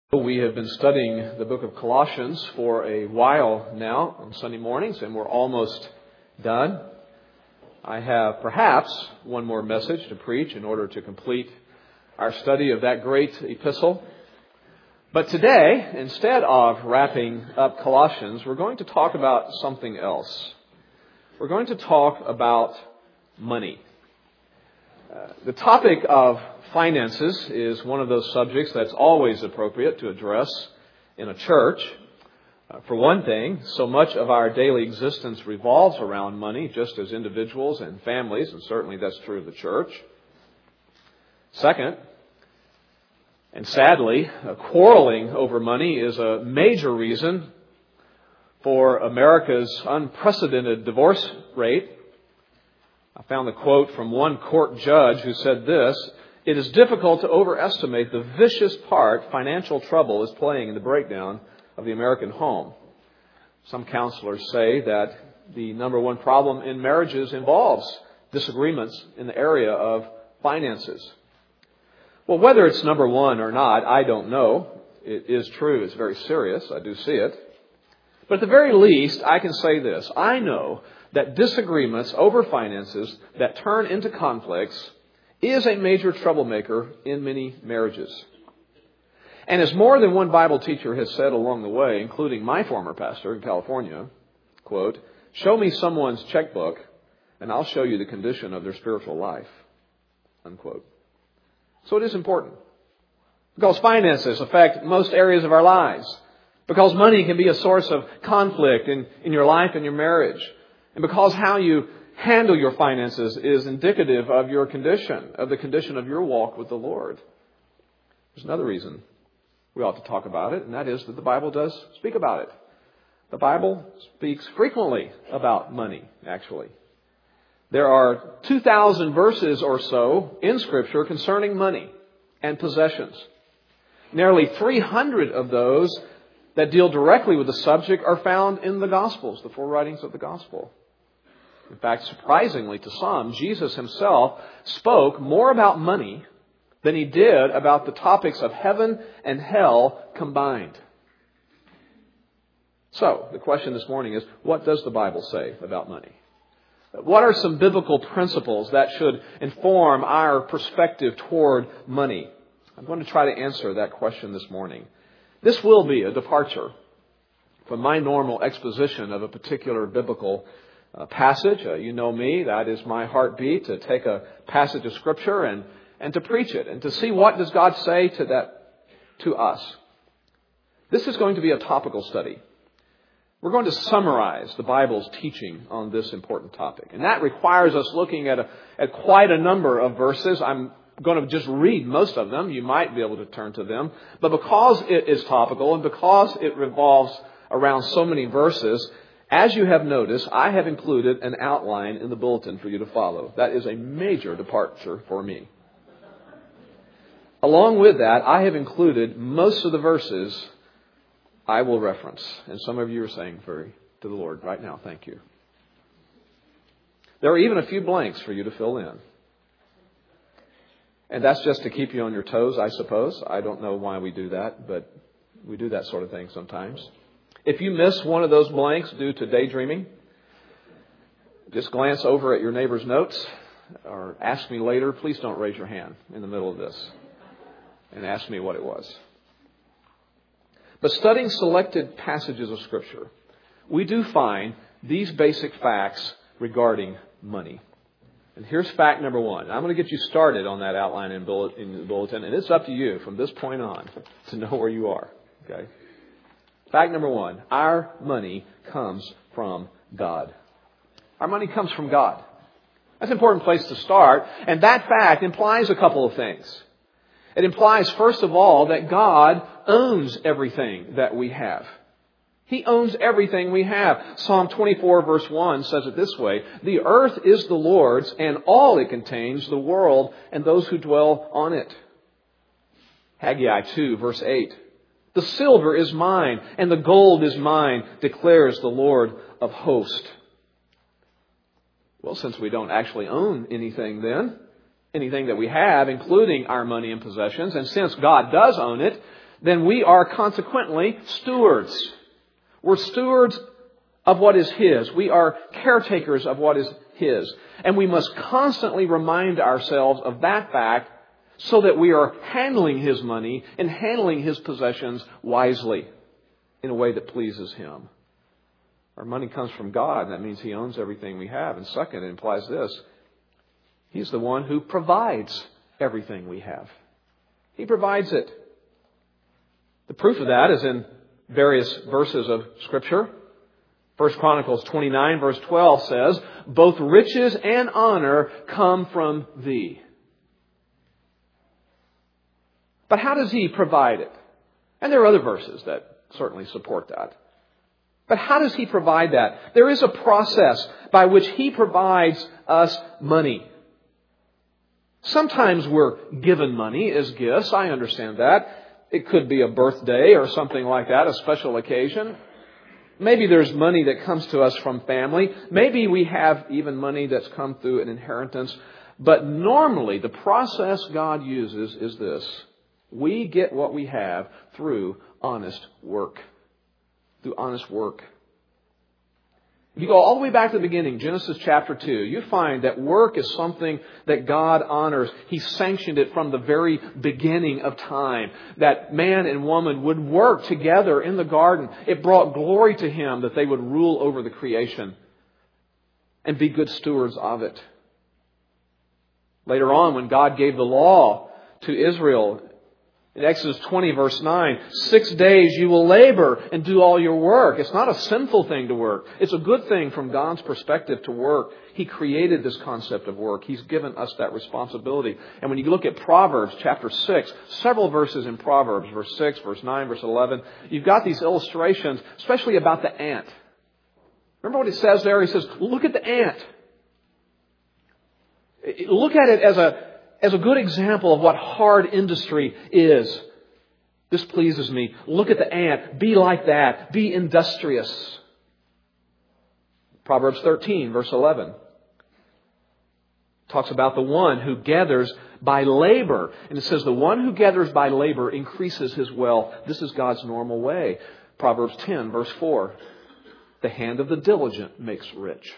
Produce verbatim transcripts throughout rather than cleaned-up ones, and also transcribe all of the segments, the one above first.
We have been studying the book of Colossians for a while now on Sunday mornings, and we're almost done. I have perhaps one more message to preach in order to complete our study of that great epistle. But today, instead of wrapping up Colossians, we're going to talk about something else. We're going to talk about money. Uh, the topic of finances is one of those subjects that's always appropriate to address in a church. Uh, for one thing, so much of our daily existence revolves around money, just as individuals and families, and certainly that's true of the church. Second, and sadly, uh, quarreling over money is a major reason for America's unprecedented divorce rate. I found a quote from one court judge who said this: "It is difficult to overestimate the vicious part financial trouble is playing in the breakdown of the American home." Some counselors say that the number one problem in marriages involves disagreements in the area of finances. Well, whether it's number one or not, I don't know. It is true. It's very serious. I do see it. But at the very least, I can say this. I know that disagreements over finances that turn into conflicts is a major troublemaker in many marriages. And as more than one Bible teacher has said along the way, including my former pastor in California, quote, "Show me someone's checkbook and I'll show you the condition of their spiritual life," unquote. So it is important, because finances affect most areas of our lives, because money can be a source of conflict in, in your life and your marriage, and because how you handle your finances is indicative of your condition, of the condition of your walk with the Lord. There's another reason we ought to talk about it, and that is that the Bible does speak about it. The Bible speaks frequently about money, actually. There are two thousand verses or so in Scripture concerning money and possessions. Nearly three hundred of those that deal directly with the subject are found in the Gospels, the four writings of the Gospel. In fact, surprisingly to some, Jesus himself spoke more about money than he did about the topics of heaven and hell combined. So, the question this morning is, what does the Bible say about money? What are some biblical principles that should inform our perspective toward money? I'm going to try to answer that question this morning. This will be a departure from my normal exposition of a particular biblical uh, passage. Uh, you know me, that is my heartbeat, to take a passage of Scripture and, and to preach it and to see what does God say to that, to us. This is going to be a topical study. We're going to summarize the Bible's teaching on this important topic. And that requires us looking at, a, at quite a number of verses. I'm going to just read most of them. You might be able to turn to them. But because it is topical and because it revolves around so many verses, as you have noticed, I have included an outline in the bulletin for you to follow. That is a major departure for me. Along with that, I have included most of the verses I will reference. And some of you are saying very to the Lord right now, thank you. There are even a few blanks for you to fill in. And that's just to keep you on your toes, I suppose. I don't know why we do that, but we do that sort of thing sometimes. If you miss one of those blanks due to daydreaming, just glance over at your neighbor's notes or ask me later. Please don't raise your hand in the middle of this and ask me what it was. But studying selected passages of Scripture, we do find these basic facts regarding money. And here's fact number one. I'm going to get you started on that outline in, bullet, in the bulletin, and it's up to you from this point on to know where you are. Okay? Fact number one, our money comes from God. Our money comes from God. That's an important place to start, and that fact implies a couple of things. It implies, first of all, that God owns everything that we have. He owns everything we have. Psalm twenty-four verse one says it this way: "The earth is the Lord's and all it contains, the world and those who dwell on it." Haggai two verse eight: "The silver is mine and the gold is mine, declares the Lord of hosts." Well, since we don't actually own anything then, anything that we have, including our money and possessions, and since God does own it, then we are consequently stewards. We're stewards of what is His. We are caretakers of what is His. And we must constantly remind ourselves of that fact so that we are handling His money and handling His possessions wisely in a way that pleases Him. Our money comes from God, and that means He owns everything we have. And second, it implies this: He's the one who provides everything we have. He provides it. The proof of that is in various verses of Scripture. First Chronicles twenty-nine verse twelve says, "Both riches and honor come from Thee." But how does He provide it? And there are other verses that certainly support that. But how does He provide that? There is a process by which He provides us money. Sometimes we're given money as gifts. I understand that. It could be a birthday or something like that, a special occasion. Maybe there's money that comes to us from family. Maybe we have even money that's come through an inheritance. But normally, the process God uses is this: we get what we have through honest work. Through honest work. If you go all the way back to the beginning, Genesis chapter two, you find that work is something that God honors. He sanctioned it from the very beginning of time. That man and woman would work together in the garden. It brought glory to Him that they would rule over the creation and be good stewards of it. Later on, when God gave the law to Israel, in Exodus twenty verse nine, six days you will labor and do all your work. It's not a sinful thing to work. It's a good thing from God's perspective to work. He created this concept of work. He's given us that responsibility. And when you look at Proverbs chapter six, several verses in Proverbs, verse six, verse nine, verse eleven, you've got these illustrations, especially about the ant. Remember what it says there? He says, look at the ant. Look at it as a As a good example of what hard industry is. This pleases me. Look at the ant. Be like that. Be industrious. Proverbs thirteen, verse eleven. Talks about the one who gathers by labor. And it says the one who gathers by labor increases his wealth. This is God's normal way. Proverbs ten, verse four. The hand of the diligent makes rich.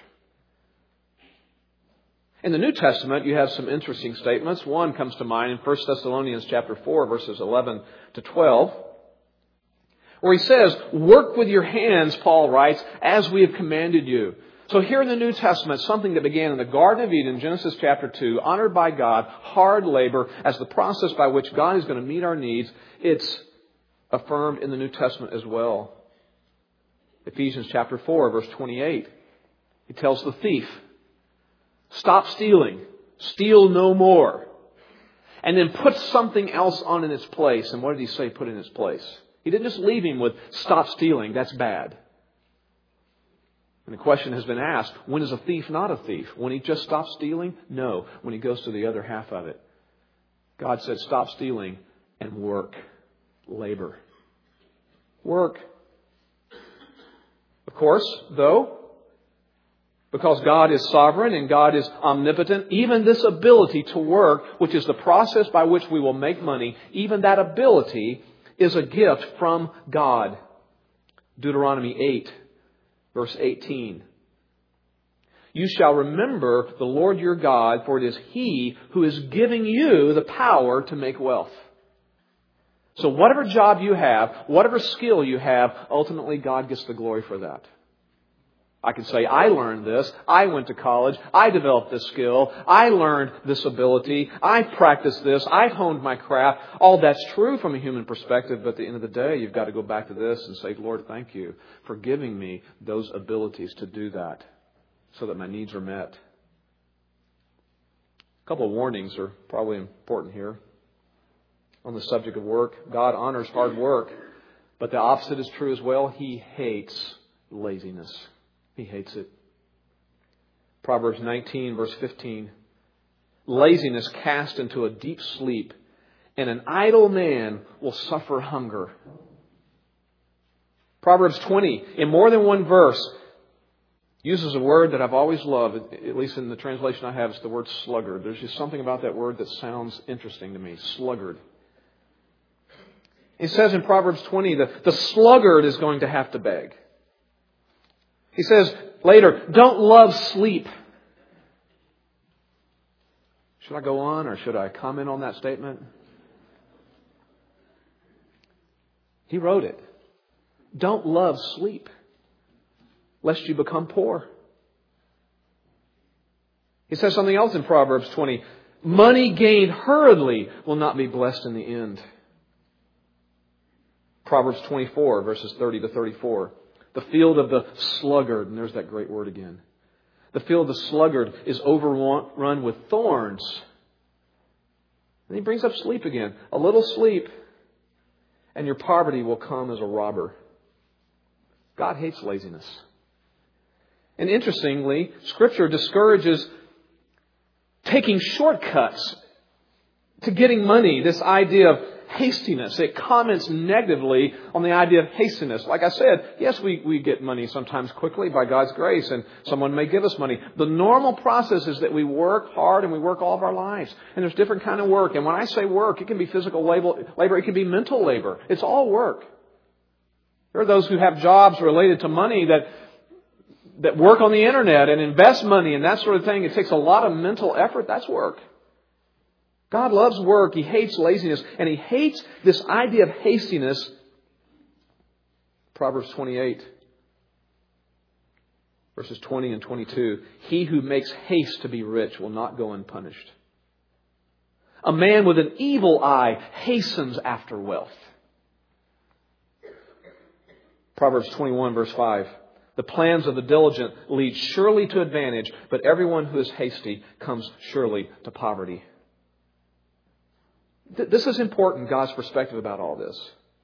In the New Testament, you have some interesting statements. One comes to mind in First Thessalonians chapter four, verses eleven to twelve, where he says, "Work with your hands," Paul writes, "as we have commanded you." So here in the New Testament, something that began in the Garden of Eden, Genesis chapter two, honored by God, hard labor as the process by which God is going to meet our needs, it's affirmed in the New Testament as well. Ephesians chapter four, verse twenty-eight, he tells the thief, "Stop stealing. Steal no more." And then put something else on in its place. And what did he say put in its place? He didn't just leave him with "stop stealing. That's bad." And the question has been asked, when is a thief not a thief? When he just stops stealing? No. When he goes to the other half of it. God said, stop stealing and work. Labor. Work. Of course, though, because God is sovereign and God is omnipotent, even this ability to work, which is the process by which we will make money, even that ability is a gift from God. Deuteronomy eight, verse eighteen. "You shall remember the Lord your God, for it is He who is giving you the power to make wealth." So whatever job you have, whatever skill you have, ultimately God gets the glory for that. I can say, I learned this, I went to college, I developed this skill, I learned this ability, I practiced this, I honed my craft. All that's true from a human perspective, but at the end of the day, you've got to go back to this and say, Lord, thank you for giving me those abilities to do that so that my needs are met. A couple of warnings are probably important here on the subject of work. God honors hard work, but the opposite is true as well. He hates laziness. He hates it. Proverbs nineteen, verse fifteen. "Laziness cast into a deep sleep, and an idle man will suffer hunger." Proverbs twenty, in more than one verse, uses a word that I've always loved, at least in the translation I have, it's the word sluggard. There's just something about that word that sounds interesting to me. Sluggard. He says in Proverbs twenty that the sluggard is going to have to beg. He says later, don't love sleep. Should I go on or should I comment on that statement? He wrote it. Don't love sleep, lest you become poor. He says something else in Proverbs twenty. Money gained hurriedly will not be blessed in the end. Proverbs twenty-four, verses thirty to thirty-four. The field of the sluggard, and there's that great word again. The field of the sluggard is overrun with thorns. And he brings up sleep again. A little sleep, and your poverty will come as a robber. God hates laziness. And interestingly, Scripture discourages taking shortcuts to getting money, this idea of hastiness. It comments negatively on the idea of hastiness. Like I said, yes, we, we get money sometimes quickly by God's grace, and someone may give us money. The normal process is that we work hard and we work all of our lives. And there's different kind of work. And when I say work, it can be physical labor, it can be mental labor. It's all work. There are those who have jobs related to money that that work on the internet and invest money and that sort of thing. It takes a lot of mental effort. That's work. God loves work. He hates laziness. And He hates this idea of hastiness. Proverbs twenty-eight, verses twenty and twenty-two. He who makes haste to be rich will not go unpunished. A man with an evil eye hastens after wealth. Proverbs twenty-one, verse five. The plans of the diligent lead surely to advantage, but everyone who is hasty comes surely to poverty. This is important, God's perspective about all this.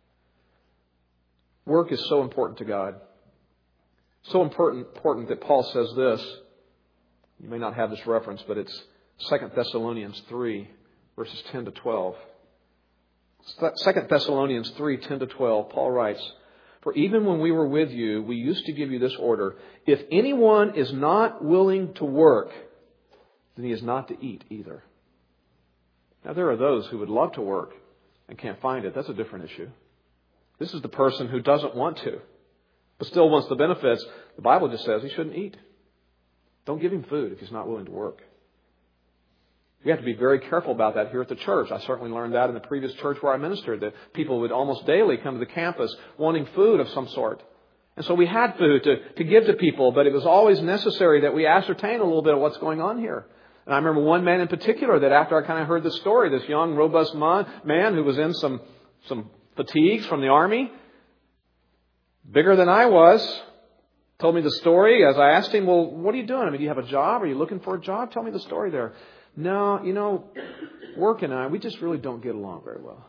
Work is so important to God. So important, important that Paul says this. You may not have this reference, but it's Second Thessalonians three, verses ten to twelve. Second Thessalonians three, ten to twelve, Paul writes, for even when we were with you, we used to give you this order. If anyone is not willing to work, then he is not to eat either. Now, there are those who would love to work and can't find it. That's a different issue. This is the person who doesn't want to, but still wants the benefits. The Bible just says he shouldn't eat. Don't give him food if he's not willing to work. We have to be very careful about that here at the church. I certainly learned that in the previous church where I ministered, that people would almost daily come to the campus wanting food of some sort. And so we had food to, to give to people, but it was always necessary that we ascertain a little bit of what's going on here. And I remember one man in particular that after I kind of heard the story, this young, robust man, man who was in some, some fatigues from the army, bigger than I was, told me the story as I asked him, well, what are you doing? I mean, do you have a job? Are you looking for a job? Tell me the story there. No, you know, work and I, we just really don't get along very well.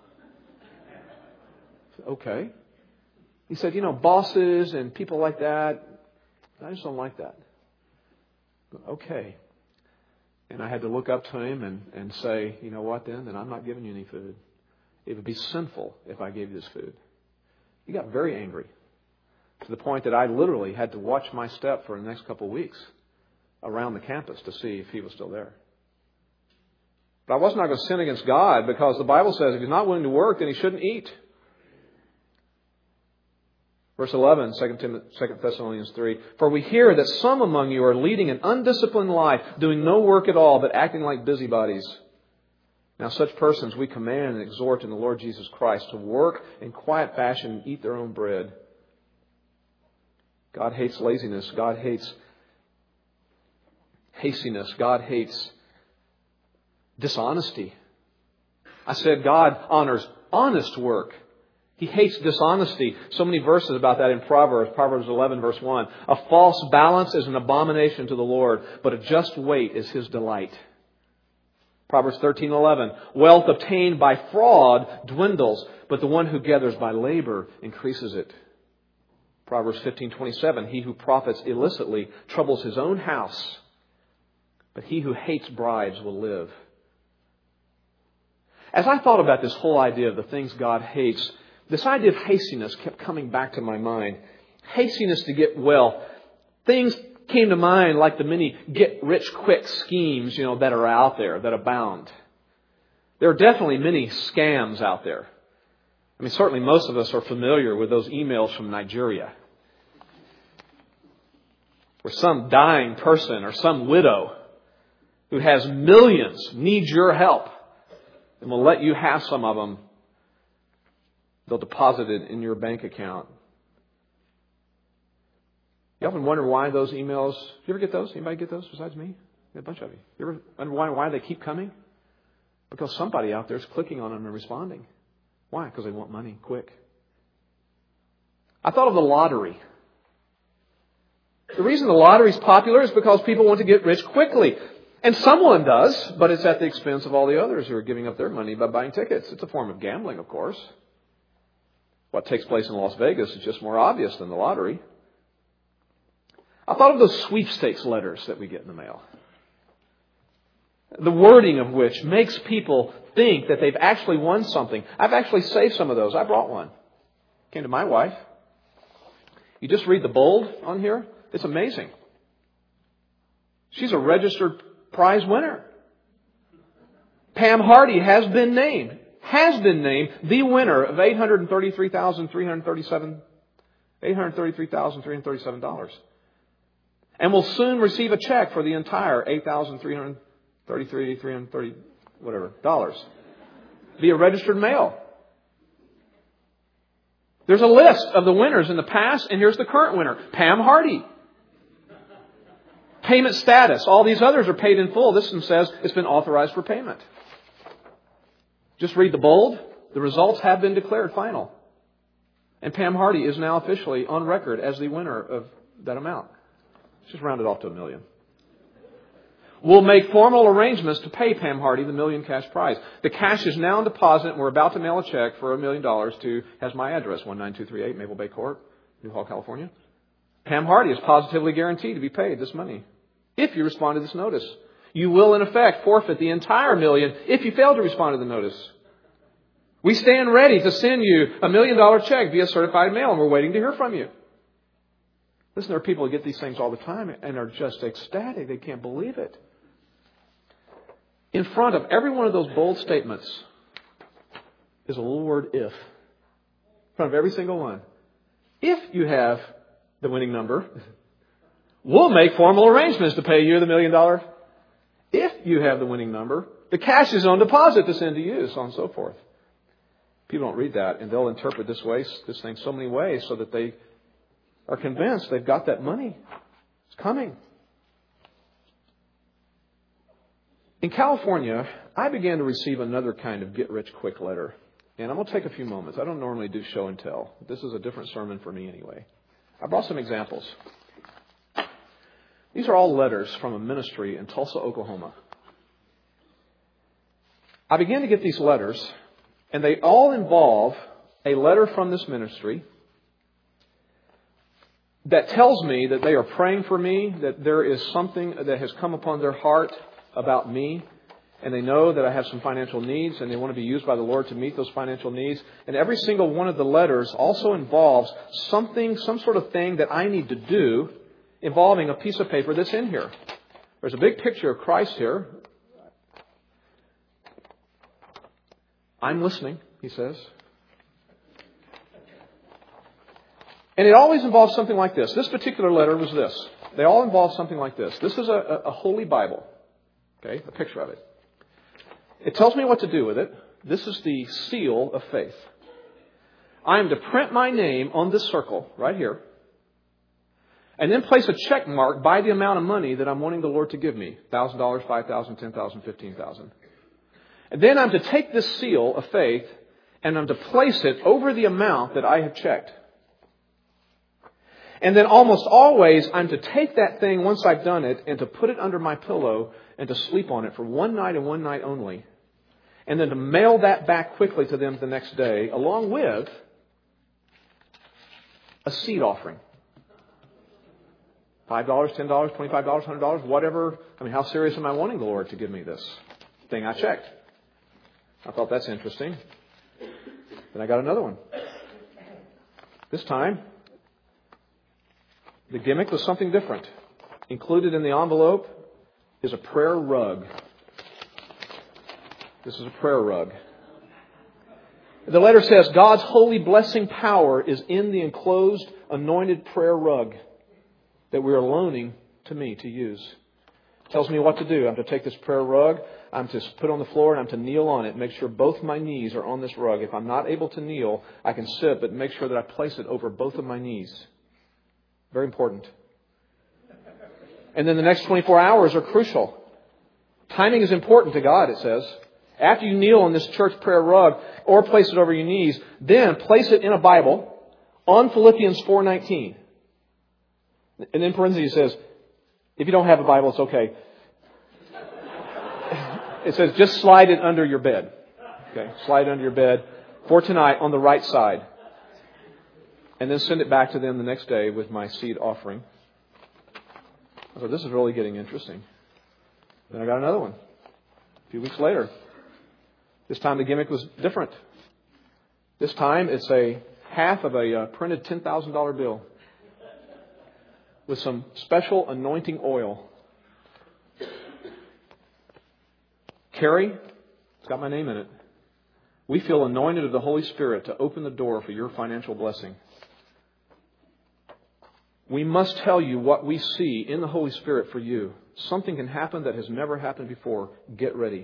Okay. He said, you know, bosses and people like that, I just don't like that. Okay. And I had to look up to him and, and say, you know what then? Then I'm not giving you any food. It would be sinful if I gave you this food. He got very angry to the point that I literally had to watch my step for the next couple of weeks around the campus to see if he was still there. But I was not going to sin against God because the Bible says if he's not willing to work, then he shouldn't eat. Verse eleven, Second Thessalonians three. For we hear that some among you are leading an undisciplined life, doing no work at all, but acting like busybodies. Now such persons we command and exhort in the Lord Jesus Christ to work in quiet fashion and eat their own bread. God hates laziness. God hates hastiness. God hates dishonesty. I said God honors honest work. He hates dishonesty. So many verses about that in Proverbs. Proverbs eleven, verse one. A false balance is an abomination to the Lord, but a just weight is His delight. Proverbs thirteen, eleven. Wealth obtained by fraud dwindles, but the one who gathers by labor increases it. Proverbs fifteen, twenty-seven. He who profits illicitly troubles his own house, but he who hates bribes will live. As I thought about this whole idea of the things God hates, this idea of hastiness kept coming back to my mind. Hastiness to get wealth. Things came to mind like the many get-rich-quick schemes, you know, that are out there, that abound. There are definitely many scams out there. I mean, certainly most of us are familiar with those emails from Nigeria, where some dying person or some widow who has millions needs your help and will let you have some of them. They'll deposit it in your bank account. You often wonder why those emails, do you ever get those? Anybody get those besides me? A bunch of you. You ever wonder why, why they keep coming? Because somebody out there is clicking on them and responding. Why? Because they want money quick. I thought of the lottery. The reason the lottery is popular is because people want to get rich quickly. And someone does, but it's at the expense of all the others who are giving up their money by buying tickets. It's a form of gambling, of course. What takes place in Las Vegas is just more obvious than the lottery. I thought of those sweepstakes letters that we get in the mail. The wording of which makes people think that they've actually won something. I've actually saved some of those. I brought one. Came to my wife. You just read the bold on here. It's amazing. She's a registered prize winner. Pam Hardy has been named, has been named the winner of eight hundred thirty-three thousand three hundred thirty-seven eight hundred thirty-three thousand three hundred thirty-seven dollars. And will soon receive a check for the entire eight thousand three hundred thirty-three three hundred thirty whatever dollars via registered mail. There's a list of the winners in the past, and here's the current winner, Pam Hardy. Payment status. All these others are paid in full. This one says it's been authorized for payment. Just read the bold. The results have been declared final. And Pam Hardy is now officially on record as the winner of that amount. Just round it off to a million. We'll make formal arrangements to pay Pam Hardy the million cash prize. The cash is now in deposit, and we're about to mail a check for a million dollars to, has my address, one nine two three eight Maple Bay Court, Newhall, California. Pam Hardy is positively guaranteed to be paid this money if you respond to this notice. You will, in effect, forfeit the entire million if you fail to respond to the notice. We stand ready to send you a million dollar check via certified mail, and we're waiting to hear from you. Listen, there are people who get these things all the time and are just ecstatic. They can't believe it. In front of every one of those bold statements is a little word if. In front of every single one. If you have the winning number, we'll make formal arrangements to pay you the million dollars. If you have the winning number, the cash is on deposit to send to you, so on and so forth. People don't read that, and they'll interpret this way, this thing so many ways so that they are convinced they've got that money. It's coming. In California, I began to receive another kind of get-rich-quick letter. And I'm going to take a few moments. I don't normally do show and tell. This is a different sermon for me anyway. I brought some examples. These are all letters from a ministry in Tulsa, Oklahoma. I began to get these letters, and they all involve a letter from this ministry that tells me that they are praying for me, that there is something that has come upon their heart about me, and they know that I have some financial needs, and they want to be used by the Lord to meet those financial needs. And every single one of the letters also involves something, some sort of thing that I need to do involving a piece of paper that's in here. There's a big picture of Christ here. I'm listening, he says. And it always involves something like this. This particular letter was this. They all involve something like this. This is a, a holy Bible. Okay, a picture of it. It tells me what to do with it. This is the seal of faith. I am to print my name on this circle right here, and then place a check mark by the amount of money that I'm wanting the Lord to give me. one thousand dollars, five thousand dollars, ten thousand dollars, fifteen thousand dollars. And then I'm to take this seal of faith and I'm to place it over the amount that I have checked. And then almost always I'm to take that thing once I've done it and to put it under my pillow and to sleep on it for one night and one night only. And then to mail that back quickly to them the next day along with a seed offering. five dollars, ten dollars, twenty-five dollars, one hundred dollars, whatever. I mean, how serious am I wanting the Lord to give me this thing I checked? I thought that's interesting. Then I got another one. This time, the gimmick was something different. Included in the envelope is a prayer rug. This is a prayer rug. The letter says, God's holy blessing power is in the enclosed anointed prayer rug that we are loaning to me to use. It tells me what to do. I'm to take this prayer rug, I'm to put it on the floor, and I'm to kneel on it. Make sure both my knees are on this rug. If I'm not able to kneel, I can sit, but make sure that I place it over both of my knees. Very important. And then the next twenty-four hours are crucial. Timing is important to God, it says. After you kneel on this church prayer rug or place it over your knees, then place it in a Bible on Philippians four nineteen. And in parentheses it says, if you don't have a Bible, it's okay. It says just slide it under your bed. Okay, slide it under your bed for tonight on the right side. And then send it back to them the next day with my seed offering. I thought, this is really getting interesting. Then I got another one a few weeks later. This time the gimmick was different. This time it's a half of a uh, printed ten thousand dollars bill with some special anointing oil. Carrie, it's got my name in it. We feel anointed of the Holy Spirit to open the door for your financial blessing. We must tell you what we see in the Holy Spirit for you. Something can happen that has never happened before. Get ready.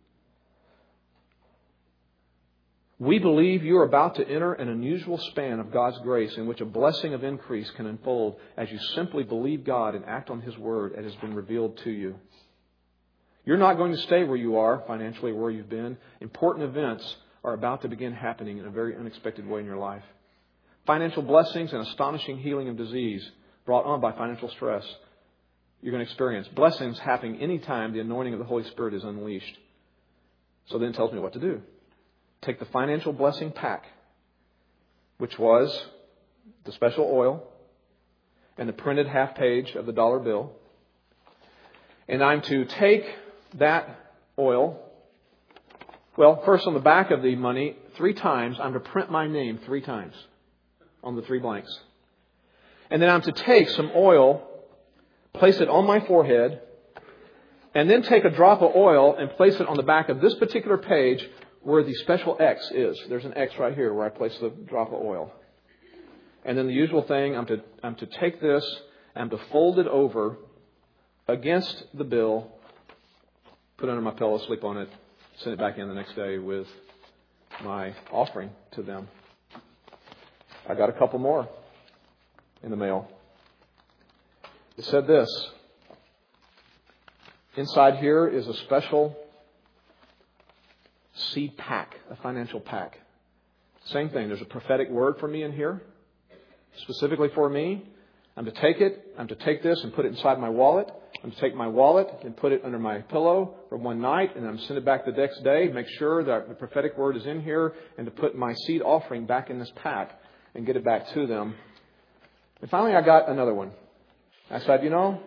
We believe you are about to enter an unusual span of God's grace in which a blessing of increase can unfold as you simply believe God and act on His Word as has been revealed to you. You're not going to stay where you are, financially where you've been. Important events are about to begin happening in a very unexpected way in your life. Financial blessings and astonishing healing of disease brought on by financial stress. You're going to experience blessings happening anytime the anointing of the Holy Spirit is unleashed. So then it tells me what to do. Take the financial blessing pack, which was the special oil and the printed half page of the dollar bill. And I'm to take that oil. Well, first on the back of the money, three times, I'm to print my name three times on the three blanks. And then I'm to take some oil, place it on my forehead, and then take a drop of oil and place it on the back of this particular page where the special X is. There's an X right here where I place the drop of oil. And then the usual thing, I'm to, I'm to take this, I'm to fold it over against the bill, put it under my pillow, sleep on it, send it back in the next day with my offering to them. I got a couple more in the mail. It said this. Inside here is a special seed pack, a financial pack. Same thing. There's a prophetic word for me in here, specifically for me. I'm to take it. I'm to take this and put it inside my wallet. I'm to take my wallet and put it under my pillow for one night, and I'm to send it back the next day. Make sure that the prophetic word is in here, and to put my seed offering back in this pack and get it back to them. And finally, I got another one. I said, you know,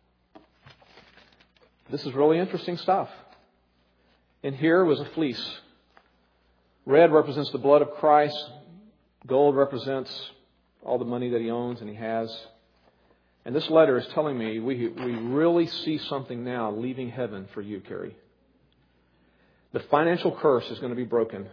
this is really interesting stuff. And here was a fleece. Red represents the blood of Christ. Gold represents all the money that He owns and He has. And this letter is telling me we, we really see something now leaving heaven for you, Carrie. The financial curse is going to be broken.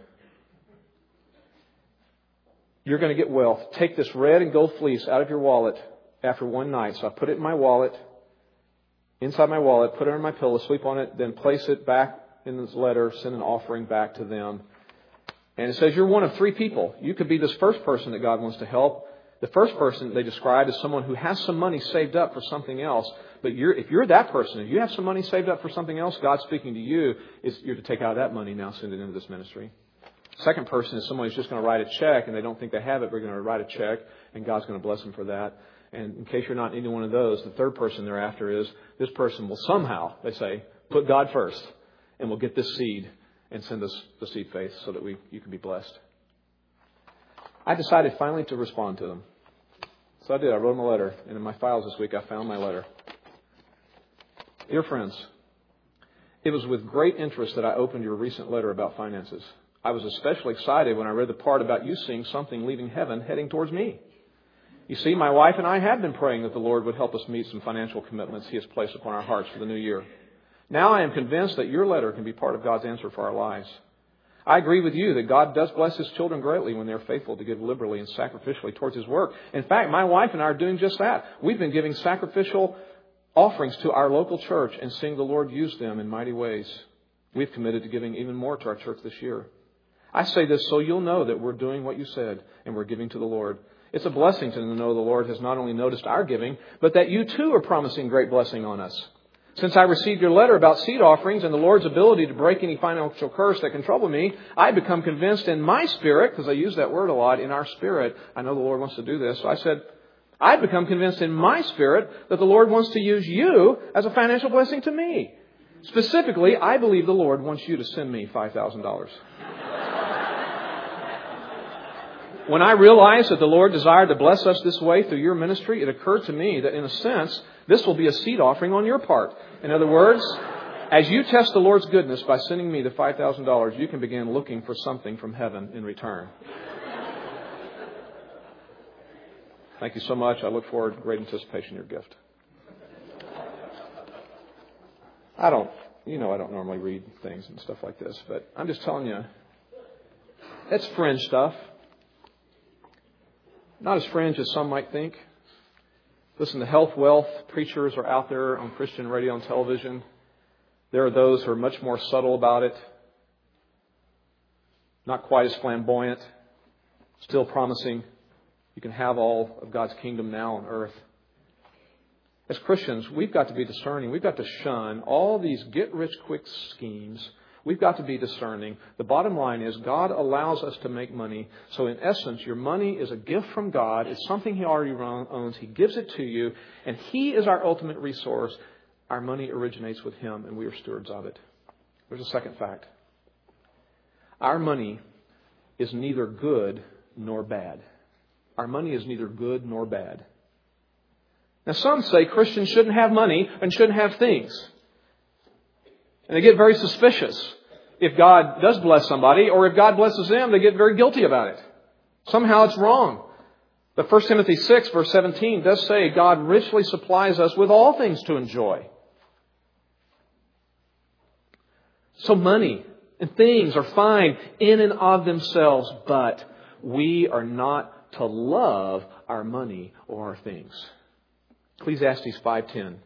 You're going to get wealth. Take this red and gold fleece out of your wallet after one night. So I put it in my wallet, inside my wallet, put it on my pillow, sleep on it, then place it back in this letter, send an offering back to them. And it says you're one of three people. You could be this first person that God wants to help. The first person they describe is someone who has some money saved up for something else. But you're, if you're that person, if you have some money saved up for something else, God's speaking to you, is you're to take out that money now, send it into this ministry. Second person is someone who's just going to write a check and they don't think they have it. They're going to write a check and God's going to bless them for that. And in case you're not any one of those, the third person they're after is this person will somehow, they say, put God first and we'll get this seed and send us the seed faith so that we you can be blessed. I decided finally to respond to them. So I did. I wrote them a letter. And in my files this week, I found my letter. Dear friends, it was with great interest that I opened your recent letter about finances. I was especially excited when I read the part about you seeing something leaving heaven heading towards me. You see, my wife and I have been praying that the Lord would help us meet some financial commitments He has placed upon our hearts for the new year. Now I am convinced that your letter can be part of God's answer for our lives. I agree with you that God does bless His children greatly when they're faithful to give liberally and sacrificially towards His work. In fact, my wife and I are doing just that. We've been giving sacrificial offerings to our local church and seeing the Lord use them in mighty ways. We've committed to giving even more to our church this year. I say this so you'll know that we're doing what you said and we're giving to the Lord. It's a blessing to know the Lord has not only noticed our giving, but that you too are promising great blessing on us. Since I received your letter about seed offerings and the Lord's ability to break any financial curse that can trouble me, I've become convinced in my spirit, because I use that word a lot, in our spirit. I know the Lord wants to do this. So I said, I've become convinced in my spirit that the Lord wants to use you as a financial blessing to me. Specifically, I believe the Lord wants you to send me five thousand dollars. When I realized that the Lord desired to bless us this way through your ministry, it occurred to me that in a sense, this will be a seed offering on your part. In other words, as you test the Lord's goodness by sending me the five thousand dollars, you can begin looking for something from heaven in return. Thank you so much. I look forward to great anticipation of your gift. I don't, you know, I don't normally read things and stuff like this, but I'm just telling you, it's fringe stuff. Not as fringe as some might think. Listen, the health, wealth preachers are out there on Christian radio and television. There are those who are much more subtle about it. Not quite as flamboyant. Still promising you can have all of God's kingdom now on earth. As Christians, we've got to be discerning. We've got to shun all these get-rich-quick schemes. We've got to be discerning. The bottom line is God allows us to make money. So in essence, your money is a gift from God. It's something He already owns. He gives it to you. And He is our ultimate resource. Our money originates with Him, and we are stewards of it. There's a second fact. Our money is neither good nor bad. Our money is neither good nor bad. Now, some say Christians shouldn't have money and shouldn't have things. And they get very suspicious if God does bless somebody, or if God blesses them, they get very guilty about it. Somehow it's wrong. But First Timothy six, verse seventeen does say God richly supplies us with all things to enjoy. So money and things are fine in and of themselves, but we are not to love our money or our things. Ecclesiastes five ten.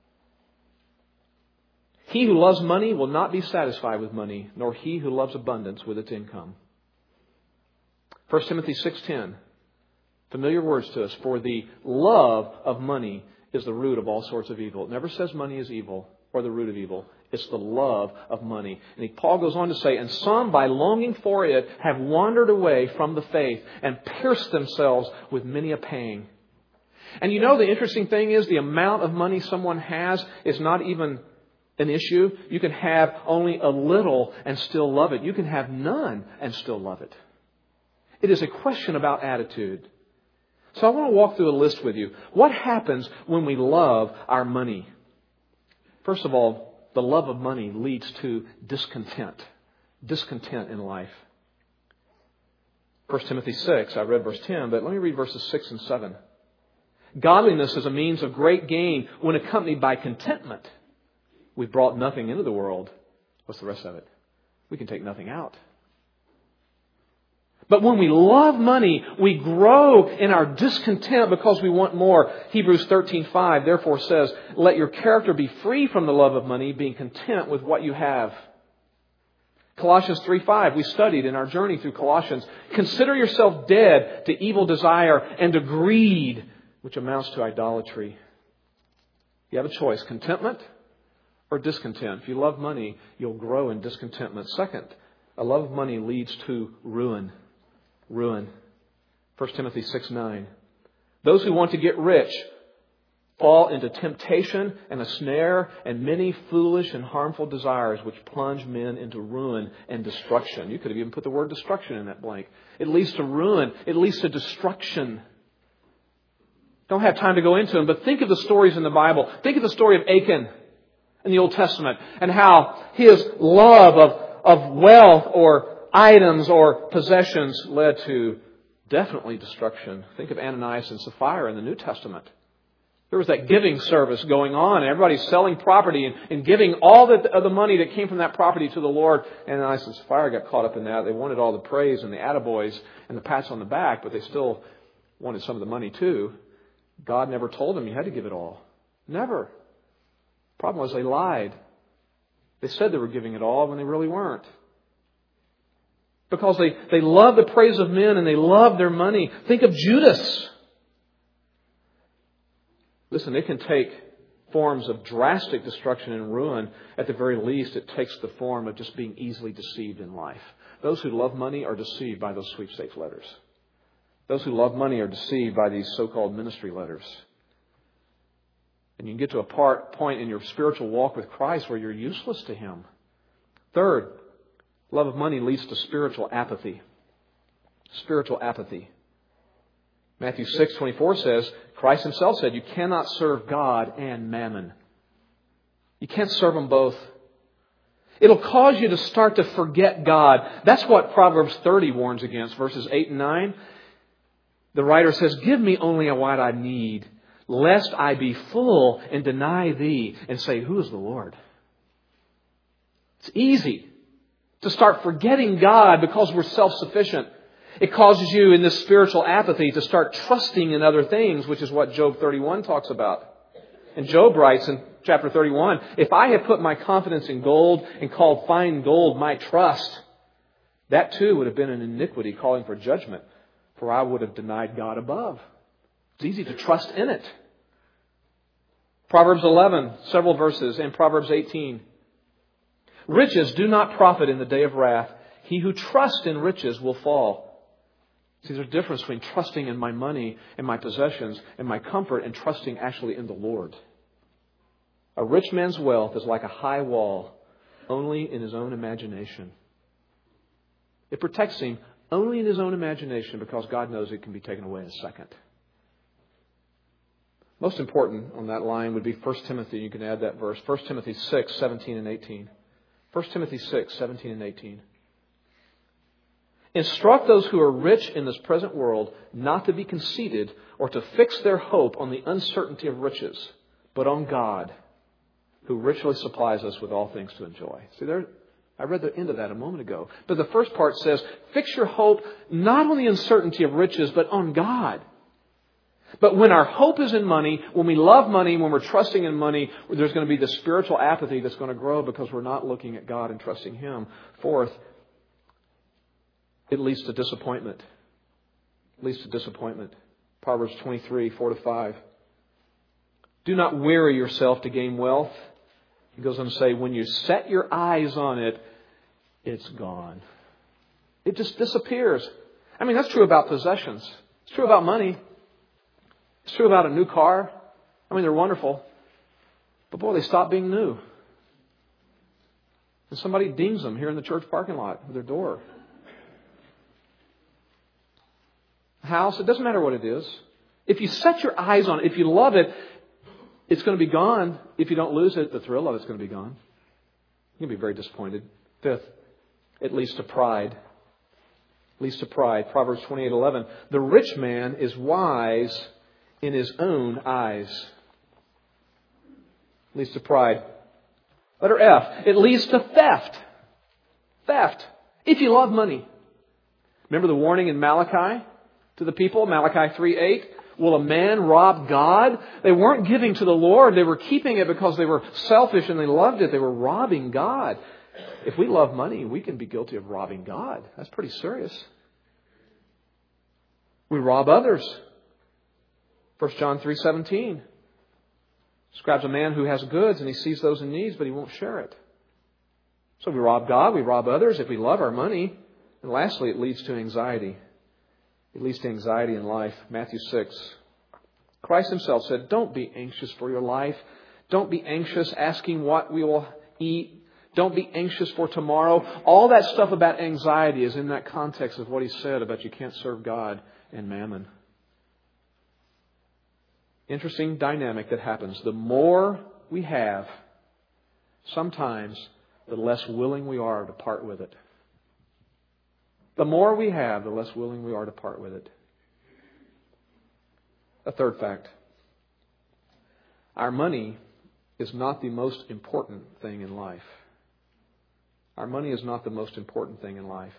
He who loves money will not be satisfied with money, nor he who loves abundance with its income. First Timothy six ten. Familiar words to us. For the love of money is the root of all sorts of evil. It never says money is evil or the root of evil. It's the love of money. And Paul goes on to say, and some by longing for it have wandered away from the faith and pierced themselves with many a pang. And you know, the interesting thing is the amount of money someone has is not even an issue. You can have only a little and still love it. You can have none and still love it. It is a question about attitude. So I want to walk through a list with you. What happens when we love our money? First of all, the love of money leads to discontent. Discontent in life. First Timothy six, I read verse ten, but let me read verses six and seven. Godliness is a means of great gain when accompanied by contentment. We've brought nothing into the world. What's the rest of it? We can take nothing out. But when we love money, we grow in our discontent because we want more. Hebrews thirteen five therefore says, let your character be free from the love of money, being content with what you have. Colossians three five, we studied in our journey through Colossians. Consider yourself dead to evil desire and to greed, which amounts to idolatry. You have a choice, contentment or discontent. If you love money, you'll grow in discontentment. Second, a love of money leads to ruin. Ruin. First Timothy six nine. Those who want to get rich fall into temptation and a snare and many foolish and harmful desires which plunge men into ruin and destruction. You could have even put the word destruction in that blank. It leads to ruin. It leads to destruction. Don't have time to go into them, but think of the stories in the Bible. Think of the story of Achan in the Old Testament and how his love of, of wealth or items or possessions led to definitely destruction. Think of Ananias and Sapphira in the New Testament. There was that giving service going on. And everybody's selling property and, and giving all the, of the money that came from that property to the Lord. And Ananias and Sapphira got caught up in that. They wanted all the praise and the attaboys and the pats on the back, but they still wanted some of the money too. God never told them you had to give it all. Never. Problem was they lied. They said they were giving it all when they really weren't. Because they, they love the praise of men and they love their money. Think of Judas. Listen, it can take forms of drastic destruction and ruin. At the very least, it takes the form of just being easily deceived in life. Those who love money are deceived by those sweepstakes letters. Those who love money are deceived by these so-called ministry letters. And you can get to a part, point in your spiritual walk with Christ where you're useless to Him. Third, love of money leads to spiritual apathy. Spiritual apathy. Matthew six twenty-four says, Christ Himself said, you cannot serve God and mammon. You can't serve them both. It'll cause you to start to forget God. That's what Proverbs thirty warns against, verses eight and nine. The writer says, give me only what I need, lest I be full and deny Thee and say, who is the Lord? It's easy to start forgetting God because we're self-sufficient. It causes you in this spiritual apathy to start trusting in other things, which is what Job thirty-one talks about. And Job writes in chapter thirty-one, if I had put my confidence in gold and called fine gold my trust, that too would have been an iniquity calling for judgment, for I would have denied God above. It's easy to trust in it. Proverbs eleven, several verses, and Proverbs eighteen. Riches do not profit in the day of wrath. He who trusts in riches will fall. See, there's a difference between trusting in my money and my possessions and my comfort and trusting actually in the Lord. A rich man's wealth is like a high wall, only in his own imagination. It protects him only in his own imagination because God knows it can be taken away in a second. Most important on that line would be First Timothy. You can add that verse. First Timothy six, seventeen and eighteen. First Timothy six, seventeen and eighteen. Instruct those who are rich in this present world not to be conceited or to fix their hope on the uncertainty of riches, but on God, who richly supplies us with all things to enjoy. See, there, I read the end of that a moment ago. But the first part says, fix your hope not on the uncertainty of riches, but on God. But when our hope is in money, when we love money, when we're trusting in money, there's going to be this spiritual apathy that's going to grow because we're not looking at God and trusting Him. Fourth, it leads to disappointment. It leads to disappointment. Proverbs twenty-three, four to five. Do not weary yourself to gain wealth. He goes on to say, when you set your eyes on it, it's gone. It just disappears. I mean, that's true about possessions. It's true about money. It's true about a new car. I mean, they're wonderful. But boy, they stop being new. And somebody dings them here in the church parking lot with their door. House, it doesn't matter what it is. If you set your eyes on it, if you love it, it's going to be gone. If you don't lose it, the thrill of it's going to be gone. You'll be very disappointed. Fifth, it leads to pride. It leads to pride. Proverbs twenty-eight eleven. The rich man is wise in his own eyes. It leads to pride. Letter F. It leads to theft. Theft. If you love money. Remember the warning in Malachi to the people? Malachi three eight. Will a man rob God? They weren't giving to the Lord. They were keeping it because they were selfish and they loved it. They were robbing God. If we love money, we can be guilty of robbing God. That's pretty serious. We rob others. First John three seventeen describes a man who has goods and he sees those in need, but he won't share it. So we rob God, we rob others if we love our money. And lastly, it leads to anxiety. It leads to anxiety in life. Matthew six. Christ Himself said, don't be anxious for your life. Don't be anxious asking what we will eat. Don't be anxious for tomorrow. All that stuff about anxiety is in that context of what He said about you can't serve God and mammon. Interesting dynamic that happens. The more we have, sometimes the less willing we are to part with it. The more we have, the less willing we are to part with it. A third fact. Our money is not the most important thing in life. Our money is not the most important thing in life.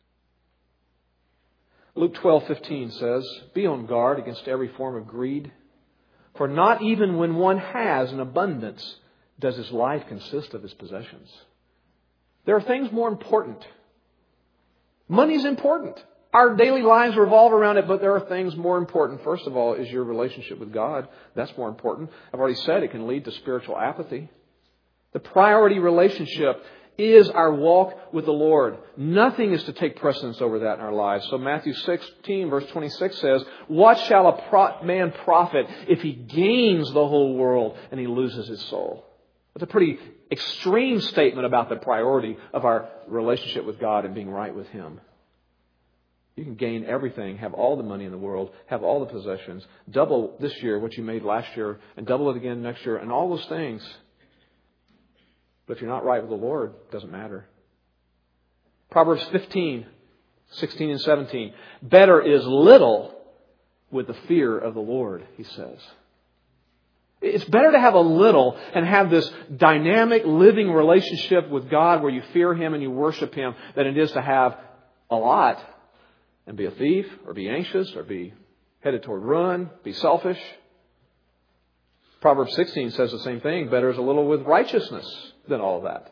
Luke twelve fifteen says, "Be on guard against every form of greed, for not even when one has an abundance does his life consist of his possessions." There are things more important. Money is important. Our daily lives revolve around it, but there are things more important. First of all is your relationship with God. That's more important. I've already said it can lead to spiritual apathy. The priority relationship is our walk with the Lord. Nothing is to take precedence over that in our lives. So Matthew sixteen verse twenty-six says, "What shall a pro- man profit if he gains the whole world and he loses his soul?" That's a pretty extreme statement about the priority of our relationship with God and being right with Him. You can gain everything, have all the money in the world, have all the possessions, double this year what you made last year, and double it again next year, and all those things. But if you're not right with the Lord, it doesn't matter. Proverbs fifteen, sixteen and seventeen. "Better is little with the fear of the Lord," he says. It's better to have a little and have this dynamic, living relationship with God where you fear Him and you worship Him than it is to have a lot and be a thief or be anxious or be headed toward ruin, be selfish. Proverbs sixteen says the same thing. "Better is a little with righteousness than all of that."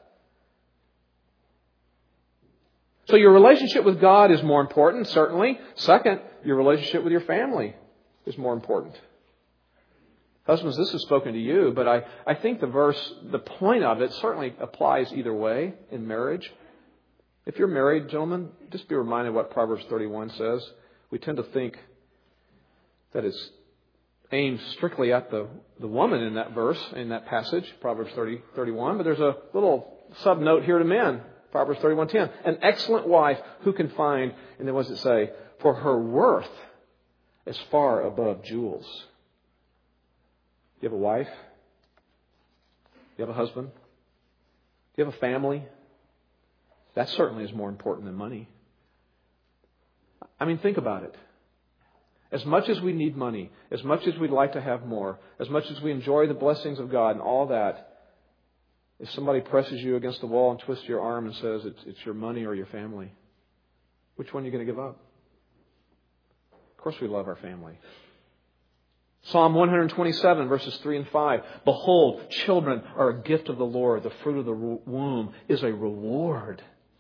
So your relationship with God is more important, certainly. Second, your relationship with your family is more important. Husbands, this is spoken to you, but I, I think the verse, the point of it certainly applies either way in marriage. If you're married, gentlemen, just be reminded what Proverbs thirty-one says. We tend to think that it's aimed strictly at the, the woman in that verse, in that passage, Proverbs thirty, thirty-one. But there's a little sub-note here to men, Proverbs thirty-one ten. "An excellent wife who can find," and then what does it say? "For her worth is far above jewels." Do you have a wife? Do you have a husband? Do you have a family? That certainly is more important than money. I mean, think about it. As much as we need money, as much as we'd like to have more, as much as we enjoy the blessings of God and all that, if somebody presses you against the wall and twists your arm and says it's, it's your money or your family, which one are you going to give up? Of course we love our family. Psalm one twenty-seven, verses three and five. "Behold, children are a gift of the Lord. The fruit of the womb is a reward."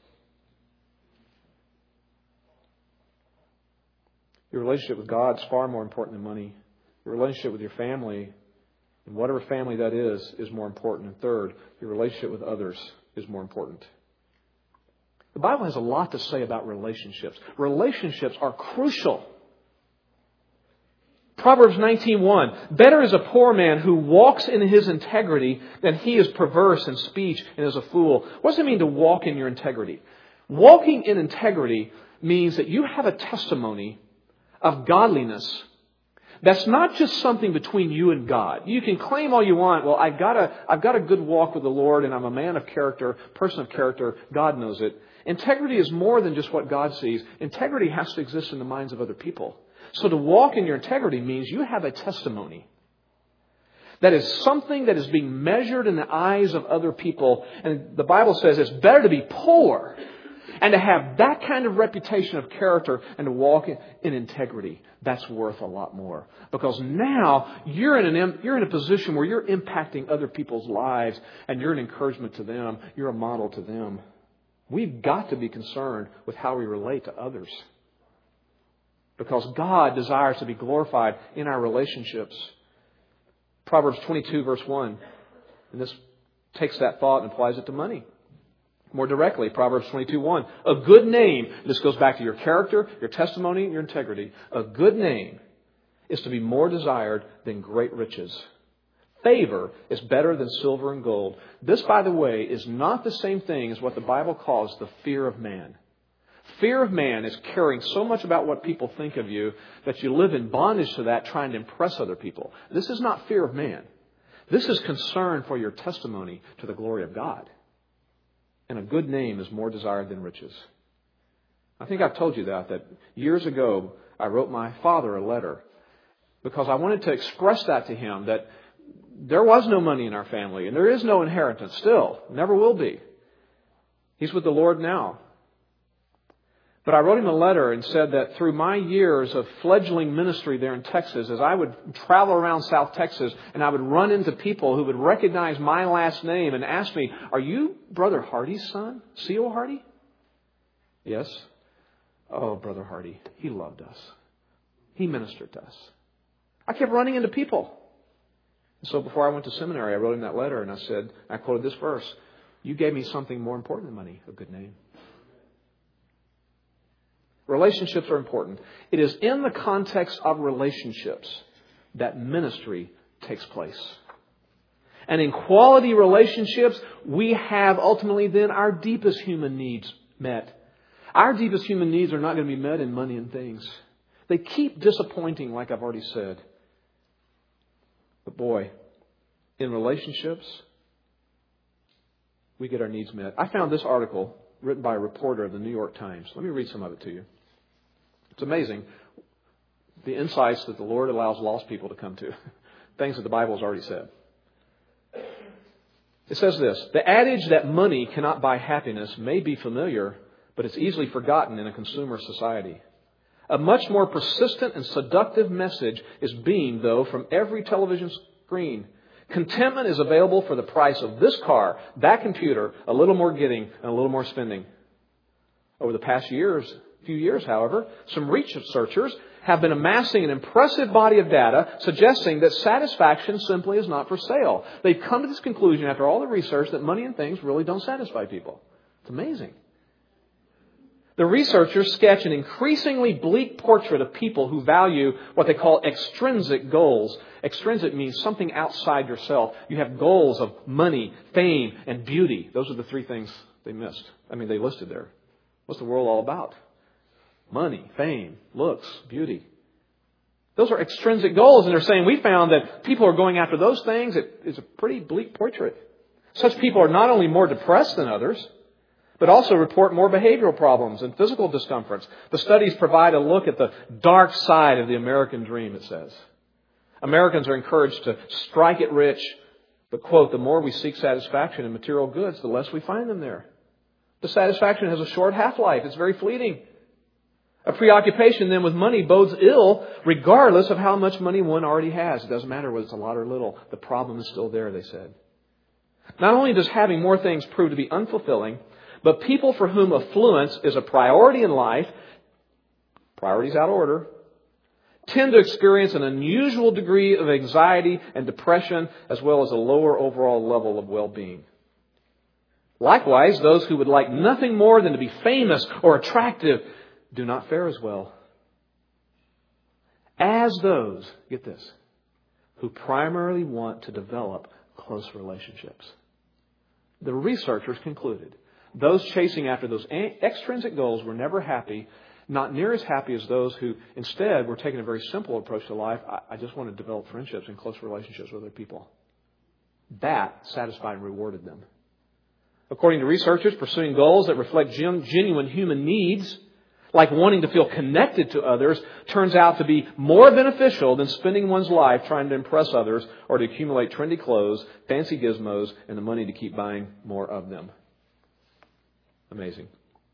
Your relationship with God is far more important than money. Your relationship with your family, and whatever family that is, is more important. And third, your relationship with others is more important. The Bible has a lot to say about relationships. Relationships are crucial. Proverbs nineteen one. "Better is a poor man who walks in his integrity than he is perverse in speech and is a fool." What does it mean to walk in your integrity? Walking in integrity means that you have a testimony of godliness that's not just something between you and God. You can claim all you want, well, I've got a, I've got a good walk with the Lord and I'm a man of character, person of character, God knows it. Integrity is more than just what God sees. Integrity has to exist in the minds of other people. So to walk in your integrity means you have a testimony that is something that is being measured in the eyes of other people. And the Bible says it's better to be poor and to have that kind of reputation of character and to walk in, in integrity. That's worth a lot more. Because now you're in an you're in a position where you're impacting other people's lives and you're an encouragement to them. You're a model to them. We've got to be concerned with how we relate to others. Because God desires to be glorified in our relationships. Proverbs twenty-two verse one. And this takes that thought and applies it to money. More directly, Proverbs twenty-two one. "A good name," this goes back to your character, your testimony, your integrity. "A good name is to be more desired than great riches. Favor is better than silver and gold." This, by the way, is not the same thing as what the Bible calls the fear of man. Fear of man is caring so much about what people think of you that you live in bondage to that, trying to impress other people. This is not fear of man. This is concern for your testimony to the glory of God. And a good name is more desired than riches. I think I've told you that, that years ago I wrote my father a letter because I wanted to express that to him, that there was no money in our family, and there is no inheritance still. Never will be. He's with the Lord now. But I wrote him a letter and said that through my years of fledgling ministry there in Texas, as I would travel around South Texas and I would run into people who would recognize my last name and ask me, "Are you Brother Hardy's son? C O Hardy?" "Yes." "Oh, Brother Hardy, he loved us. He ministered to us." I kept running into people. And so before I went to seminary, I wrote him that letter and I said, I quoted this verse, "You gave me something more important than money, a good name." Relationships are important. It is in the context of relationships that ministry takes place. And in quality relationships, we have ultimately then our deepest human needs met. Our deepest human needs are not going to be met in money and things. They keep disappointing, like I've already said. But boy, in relationships, we get our needs met. I found this article written by a reporter of the New York Times. Let me read some of it to you. It's amazing the insights that the Lord allows lost people to come to. Things that the Bible has already said. It says this: "The adage that money cannot buy happiness may be familiar, but it's easily forgotten in a consumer society. A much more persistent and seductive message is beamed, though, from every television screen. Contentment is available for the price of this car, that computer, a little more getting, and a little more spending." Over the past years, few years, however, some researchers have been amassing an impressive body of data suggesting that satisfaction simply is not for sale. They've come to this conclusion after all the research that money and things really don't satisfy people. It's amazing. The researchers sketch an increasingly bleak portrait of people who value what they call extrinsic goals. Extrinsic means something outside yourself. You have goals of money, fame, and beauty. Those are the three things they missed. I mean, they listed there. What's the world all about? Money, fame, looks, beauty. Those are extrinsic goals. And they're saying we found that people are going after those things. It is a pretty bleak portrait. Such people are not only more depressed than others, but also report more behavioral problems and physical discomforts. The studies provide a look at the dark side of the American dream, it says. Americans are encouraged to strike it rich, but, quote, "the more we seek satisfaction in material goods, the less we find them there. The satisfaction has a short half-life. It's very fleeting. A preoccupation then with money bodes ill, regardless of how much money one already has. It doesn't matter whether it's a lot or little. The problem is still there," they said. Not only does having more things prove to be unfulfilling, but people for whom affluence is a priority in life, priorities out of order, tend to experience an unusual degree of anxiety and depression, as well as a lower overall level of well-being. Likewise, those who would like nothing more than to be famous or attractive do not fare as well as those, get this, who primarily want to develop close relationships. The researchers concluded those chasing after those extrinsic goals were never happy, not near as happy as those who instead were taking a very simple approach to life. I, I just want to develop friendships and close relationships with other people. That satisfied and rewarded them. According to researchers, pursuing goals that reflect gen- genuine human needs, like wanting to feel connected to others, turns out to be more beneficial than spending one's life trying to impress others or to accumulate trendy clothes, fancy gizmos, and the money to keep buying more of them. Amazing.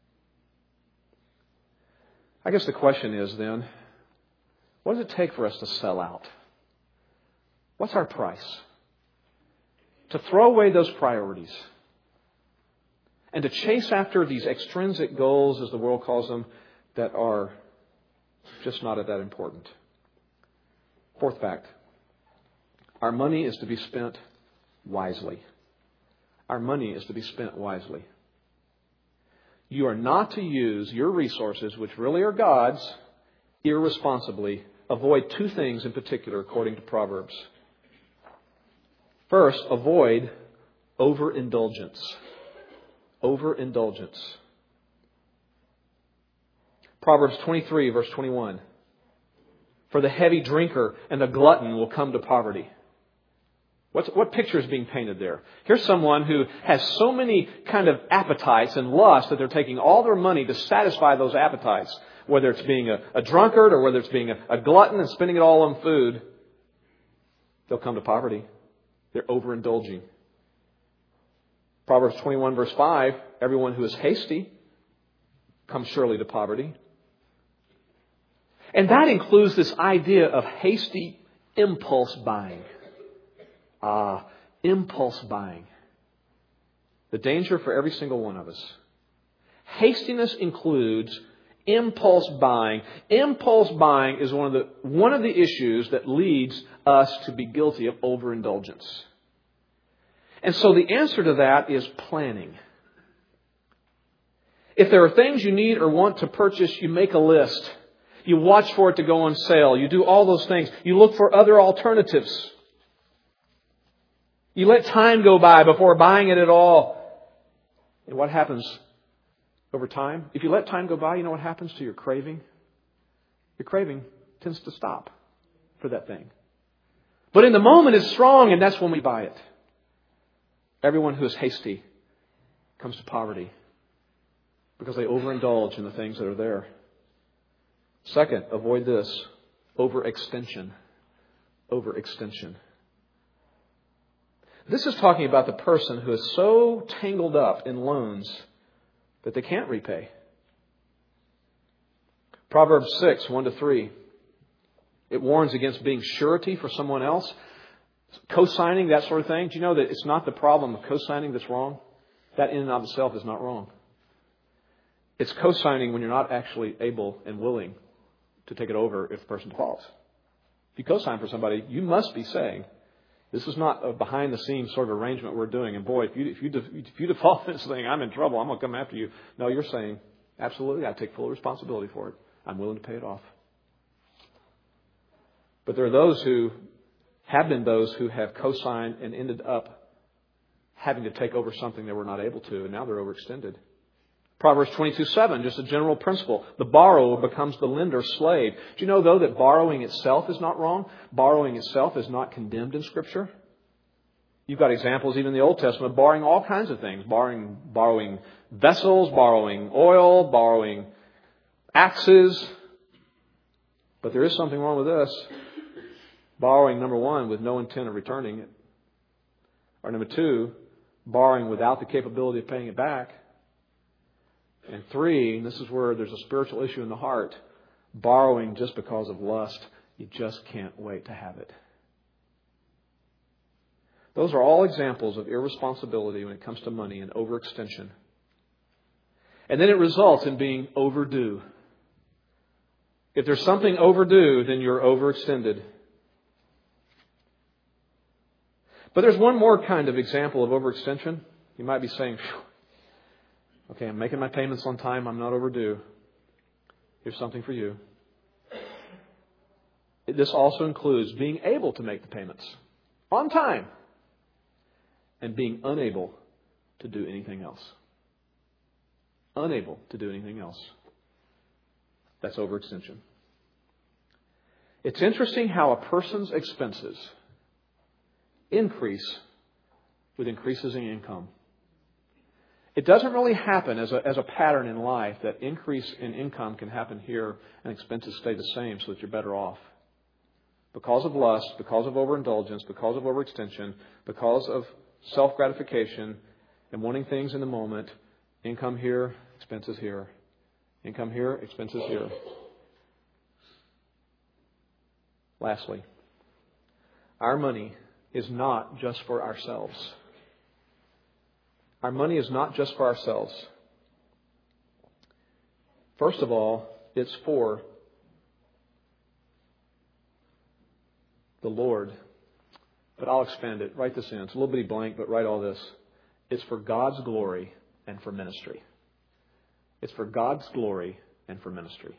I guess the question is then, what does it take for us to sell out? What's our price? To throw away those priorities and to chase after these extrinsic goals, as the world calls them, that are just not that important. Fourth fact, our money is to be spent wisely. Our money is to be spent wisely. You are not to use your resources, which really are God's, irresponsibly. Avoid two things in particular, according to Proverbs. First, avoid overindulgence. Overindulgence. Proverbs twenty-three, verse twenty-one. For the heavy drinker and the glutton will come to poverty. What's, what picture is being painted there? Here's someone who has so many kind of appetites and lusts that they're taking all their money to satisfy those appetites. Whether it's being a, a drunkard or whether it's being a, a glutton and spending it all on food, they'll come to poverty. They're overindulging. Proverbs twenty-one verse five, everyone who is hasty comes surely to poverty. And that includes this idea of hasty impulse buying. Ah, impulse buying. The danger for every single one of us. Hastiness includes impulse buying. Impulse buying is one of the one of the issues that leads us to be guilty of overindulgence. And so the answer to that is planning. If there are things you need or want to purchase, you make a list. You watch for it to go on sale. You do all those things. You look for other alternatives. You let time go by before buying it at all. And what happens over time? If you let time go by, you know what happens to your craving? Your craving tends to stop for that thing. But in the moment it's strong, and that's when we buy it. Everyone who is hasty comes to poverty because they overindulge in the things that are there. Second, avoid this. Overextension. Overextension. This is talking about the person who is so tangled up in loans that they can't repay. Proverbs six, one to three. It warns against being surety for someone else. Co-signing, that sort of thing. Do you know that it's not the problem of co-signing that's wrong? That in and of itself is not wrong. It's co-signing when you're not actually able and willing to take it over if the person defaults. If you co-sign for somebody, you must be saying, this is not a behind-the-scenes sort of arrangement we're doing. And boy, if you if you if you default this thing, I'm in trouble. I'm going to come after you. No, you're saying, absolutely, I take full responsibility for it. I'm willing to pay it off. But there are those who have been those who have co-signed and ended up having to take over something they were not able to, and now they're overextended. Proverbs twenty-two seven, just a general principle. The borrower becomes the lender's slave. Do you know, though, that borrowing itself is not wrong? Borrowing itself is not condemned in Scripture. You've got examples even in the Old Testament of borrowing all kinds of things. Borrowing, borrowing vessels, borrowing oil, borrowing axes. But there is something wrong with this. Borrowing, number one, with no intent of returning it. Or number two, borrowing without the capability of paying it back. And three, and this is where there's a spiritual issue in the heart, borrowing just because of lust. You just can't wait to have it. Those are all examples of irresponsibility when it comes to money and overextension. And then it results in being overdue. If there's something overdue, then you're overextended. But there's one more kind of example of overextension. You might be saying, okay, I'm making my payments on time. I'm not overdue. Here's something for you. This also includes being able to make the payments on time and being unable to do anything else. Unable to do anything else. That's overextension. It's interesting how a person's expenses increase with increases in income. It doesn't really happen as a, as a pattern in life that increase in income can happen here and expenses stay the same so that you're better off. Because of lust, because of overindulgence, because of overextension, because of self-gratification and wanting things in the moment, income here, expenses here. Income here, expenses here. Lastly, our money is not just for ourselves. Our money is not just for ourselves. First of all, it's for the Lord. But I'll expand it. Write this in. It's a little bitty blank, but write all this. It's for God's glory and for ministry. It's for God's glory and for ministry.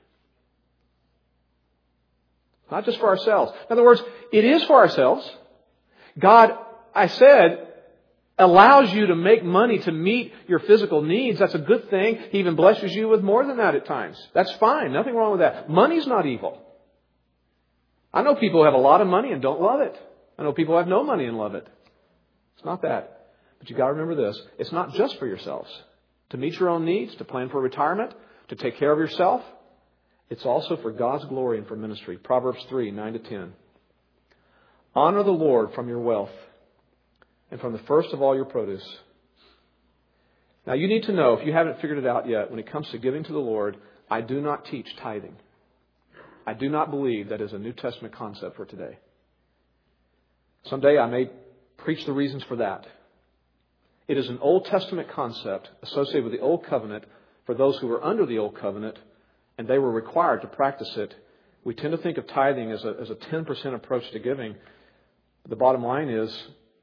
Not just for ourselves. In other words, it is for ourselves. God, I said, allows you to make money to meet your physical needs. That's a good thing. He even blesses you with more than that at times. That's fine. Nothing wrong with that. Money's not evil. I know people who have a lot of money and don't love it. I know people who have no money and love it. It's not that. But you've got to remember this. It's not just for yourselves. To meet your own needs, to plan for retirement, to take care of yourself. It's also for God's glory and for ministry. Proverbs three, nine to ten. Honor the Lord from your wealth and from the first of all your produce. Now you need to know, if you haven't figured it out yet, when it comes to giving to the Lord, I do not teach tithing. I do not believe that is a New Testament concept for today. Someday I may preach the reasons for that. It is an Old Testament concept associated with the Old Covenant for those who were under the Old Covenant, and they were required to practice it. We tend to think of tithing as a, as a ten percent approach to giving. The bottom line is,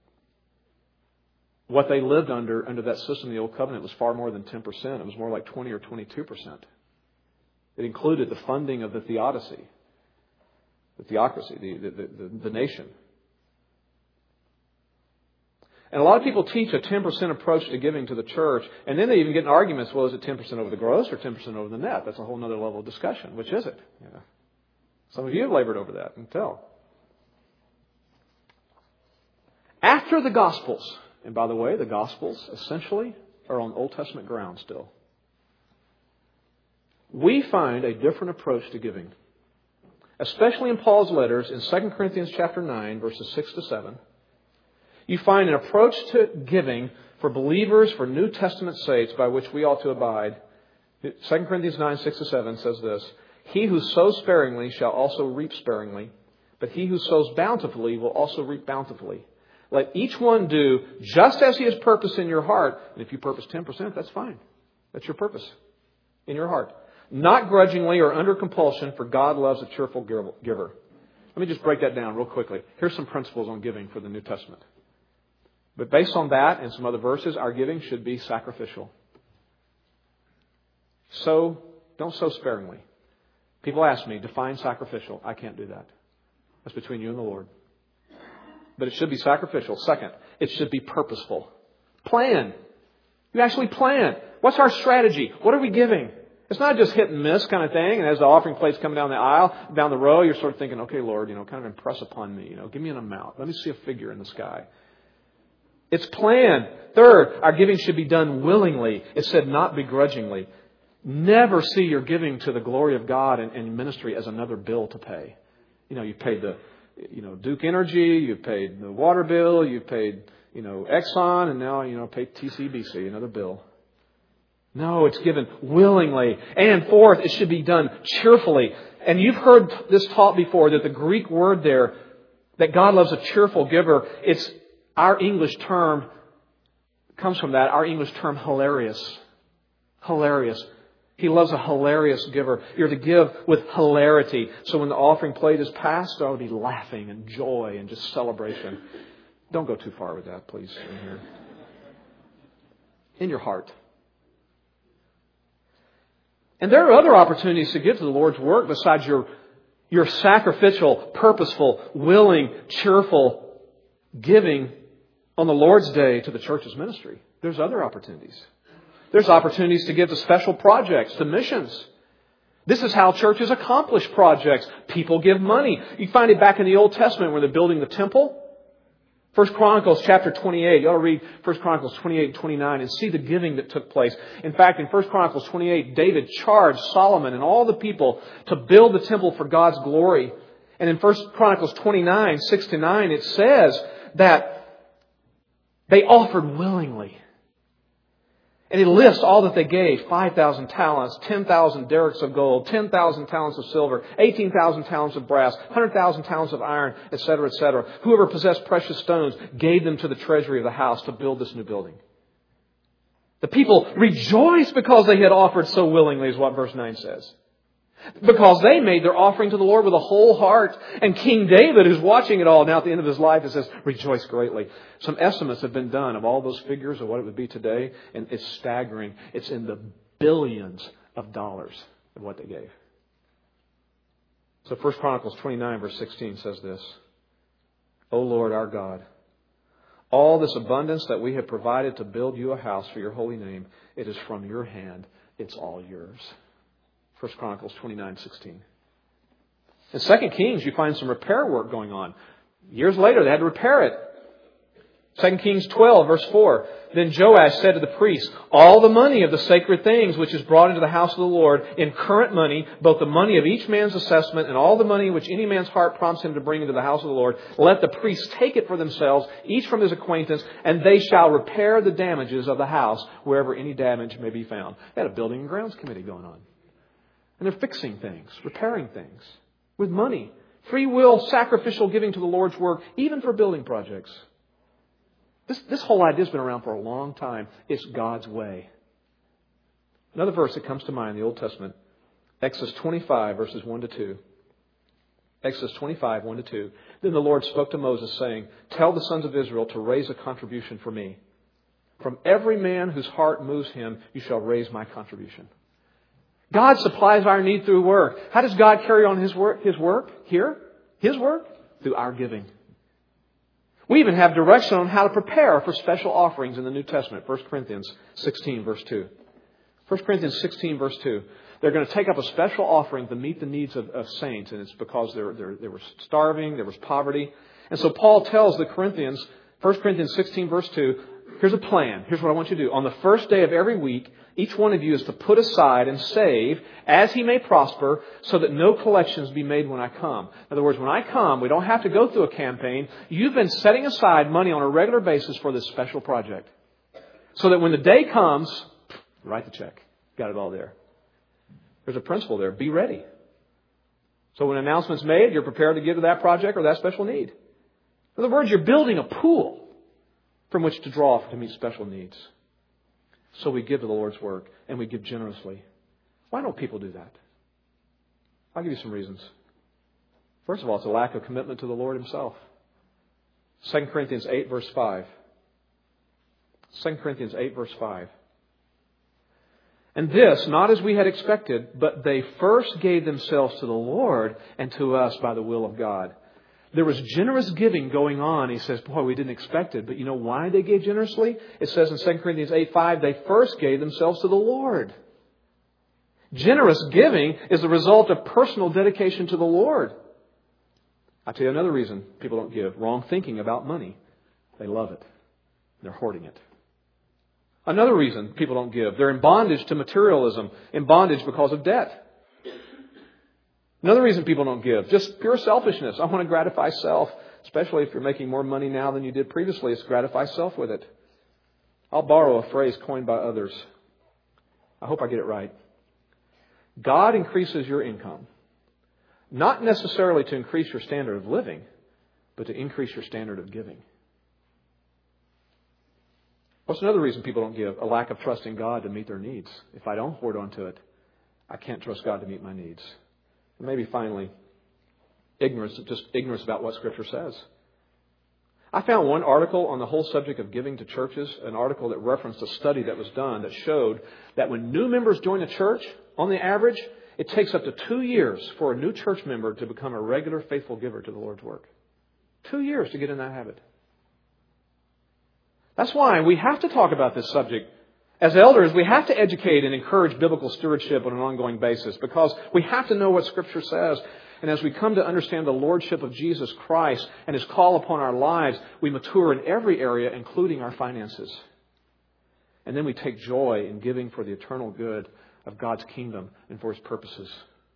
what they lived under, under that system, the Old Covenant, was far more than ten percent. It was more like twenty or twenty-two percent. It included the funding of the theodicy, the theocracy, the, the, the, the nation. And a lot of people teach a ten percent approach to giving to the church, and then they even get in arguments, well, is it ten percent over the gross or ten percent over the net? That's a whole other level of discussion. Which is it? Yeah. Some of you have labored over that, I can tell. After the Gospels, and by the way, the Gospels essentially are on Old Testament ground still, we find a different approach to giving. Especially in Paul's letters in Second Corinthians chapter nine, verses six to seven. You find an approach to giving for believers, for New Testament saints, by which we ought to abide. Second Corinthians nine, six to seven says this: He who sows sparingly shall also reap sparingly, but he who sows bountifully will also reap bountifully. Let each one do just as he has purposed in your heart. And if you purpose ten percent, that's fine. That's your purpose in your heart. Not grudgingly or under compulsion, for God loves a cheerful giver. Let me just break that down real quickly. Here's some principles on giving for the New Testament. But based on that and some other verses, our giving should be sacrificial. So, don't sow sparingly. People ask me, define sacrificial. I can't do that. That's between you and the Lord. But it should be sacrificial. Second, it should be purposeful. Plan. You actually plan. What's our strategy? What are we giving? It's not just hit and miss kind of thing. And as the offering plate's coming down the aisle, down the row, you're sort of thinking, okay, Lord, you know, kind of impress upon me. You know, give me an amount. Let me see a figure in the sky. It's planned. Third, our giving should be done willingly. It said not begrudgingly. Never see your giving to the glory of God and, and ministry as another bill to pay. You know, you paid the, you know, Duke Energy, you paid the water bill, you paid, you know, Exxon, and now, you know, pay T C B C, another bill. No, it's given willingly. And fourth, it should be done cheerfully. And you've heard this taught before, that the Greek word there, that God loves a cheerful giver, it's our English term, comes from that, our English term hilarious. Hilarious. He loves a hilarious giver. You're to give with hilarity. So when the offering plate is passed, there will be laughing and joy and just celebration. Don't go too far with that, please. In here. In your heart. And there are other opportunities to give to the Lord's work besides your, your sacrificial, purposeful, willing, cheerful giving on the Lord's Day to the church's ministry. There's other opportunities. There's opportunities to give to special projects, to missions. This is how churches accomplish projects. People give money. You find it back in the Old Testament when they're building the temple. First Chronicles chapter twenty-eight. You ought to read First Chronicles twenty-eight and twenty-nine and see the giving that took place. In fact, in First Chronicles twenty-eight, David charged Solomon and all the people to build the temple for God's glory. And in First Chronicles twenty-nine, six to nine, it says that they offered willingly. And it lists all that they gave. five thousand talents, ten thousand derricks of gold, ten thousand talents of silver, eighteen thousand talents of brass, one hundred thousand talents of iron, et cetera, et cetera. Whoever possessed precious stones gave them to the treasury of the house to build this new building. The people rejoiced because they had offered so willingly, is what verse nine says. Because they made their offering to the Lord with a whole heart. And King David, who's watching it all now at the end of his life, it says, rejoice greatly. Some estimates have been done of all those figures of what it would be today. And it's staggering. It's in the billions of dollars of what they gave. So First Chronicles twenty-nine verse sixteen says this. O Lord our God, all this abundance that we have provided to build you a house for your holy name, it is from your hand. It's all yours. First Chronicles twenty-nine sixteen. In Second Kings, you find some repair work going on. Years later, they had to repair it. Second Kings twelve, verse four. Then Joash said to the priests, all the money of the sacred things which is brought into the house of the Lord in current money, both the money of each man's assessment and all the money which any man's heart prompts him to bring into the house of the Lord, let the priests take it for themselves, each from his acquaintance, and they shall repair the damages of the house wherever any damage may be found. They had a building and grounds committee going on. And they're fixing things, repairing things with money. Free will, sacrificial giving to the Lord's work, even for building projects. This, this whole idea has been around for a long time. It's God's way. Another verse that comes to mind in the Old Testament, Exodus twenty-five, verses one to two. Exodus twenty-five, one to two. Then the Lord spoke to Moses, saying, tell the sons of Israel to raise a contribution for me. From every man whose heart moves him, you shall raise my contribution. God supplies our need through work. How does God carry on His work, His work here? His work? Through our giving. We even have direction on how to prepare for special offerings in the New Testament. First Corinthians sixteen, verse two. First Corinthians sixteen, verse two. They're going to take up a special offering to meet the needs of, of saints. And it's because they're, they're, they were starving, there was poverty. And so Paul tells the Corinthians, First Corinthians sixteen, verse two, here's a plan. Here's what I want you to do. On the first day of every week, each one of you is to put aside and save as he may prosper, so that no collections be made when I come. In other words, when I come, we don't have to go through a campaign. You've been setting aside money on a regular basis for this special project. So that when the day comes, write the check. Got it all there. There's a principle there. Be ready. So when an announcement's made, you're prepared to give to that project or that special need. In other words, you're building a pool from which to draw to meet special needs. So we give to the Lord's work, and we give generously. Why don't people do that? I'll give you some reasons. First of all, it's a lack of commitment to the Lord Himself. Second Corinthians eight, verse five. Second Corinthians eight, verse five. And this, not as we had expected, but they first gave themselves to the Lord and to us by the will of God. There was generous giving going on. He says, boy, we didn't expect it. But you know why they gave generously? It says in Second Corinthians eight five, they first gave themselves to the Lord. Generous giving is the result of personal dedication to the Lord. I'll tell you another reason people don't give. Wrong thinking about money. They love it. They're hoarding it. Another reason people don't give. They're in bondage to materialism. In bondage because of debt. Another reason people don't give, just pure selfishness. I want to gratify self, especially if you're making more money now than you did previously. It's gratify self with it. I'll borrow a phrase coined by others. I hope I get it right. God increases your income, not necessarily to increase your standard of living, but to increase your standard of giving. What's another reason people don't give? A lack of trust in God to meet their needs. If I don't hoard onto it, I can't trust God to meet my needs. And maybe finally, ignorance, just ignorance about what Scripture says. I found one article on the whole subject of giving to churches, an article that referenced a study that was done that showed that when new members join a church, on the average, it takes up to two years for a new church member to become a regular faithful giver to the Lord's work. Two years to get in that habit. That's why we have to talk about this subject. As elders, we have to educate and encourage biblical stewardship on an ongoing basis because we have to know what Scripture says. And as we come to understand the Lordship of Jesus Christ and His call upon our lives, we mature in every area, including our finances. And then we take joy in giving for the eternal good of God's kingdom and for His purposes.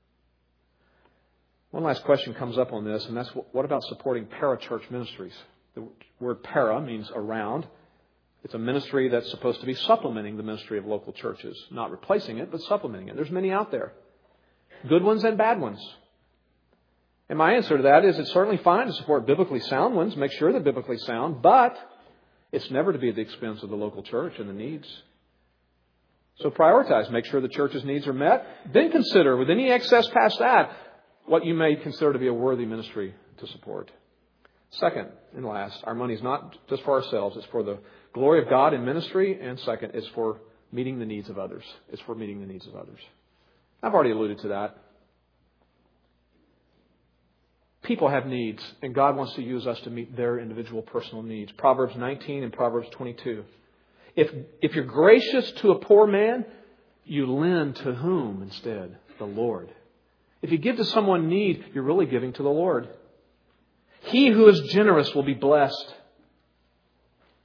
One last question comes up on this, and that's what about supporting parachurch ministries? The word para means around. It's a ministry that's supposed to be supplementing the ministry of local churches. Not replacing it, but supplementing it. There's many out there. Good ones and bad ones. And my answer to that is it's certainly fine to support biblically sound ones. Make sure they're biblically sound. But it's never to be at the expense of the local church and the needs. So prioritize. Make sure the church's needs are met. Then consider, with any excess past that, what you may consider to be a worthy ministry to support. Second and last, our money is not just for ourselves. It's for the glory of God in ministry. And second, it's for meeting the needs of others. It's for meeting the needs of others. I've already alluded to that. People have needs, and God wants to use us to meet their individual personal needs. Proverbs nineteen and Proverbs twenty-two. If, if you're gracious to a poor man, you lend to whom instead? The Lord. If you give to someone in need, you're really giving to the Lord. He who is generous will be blessed.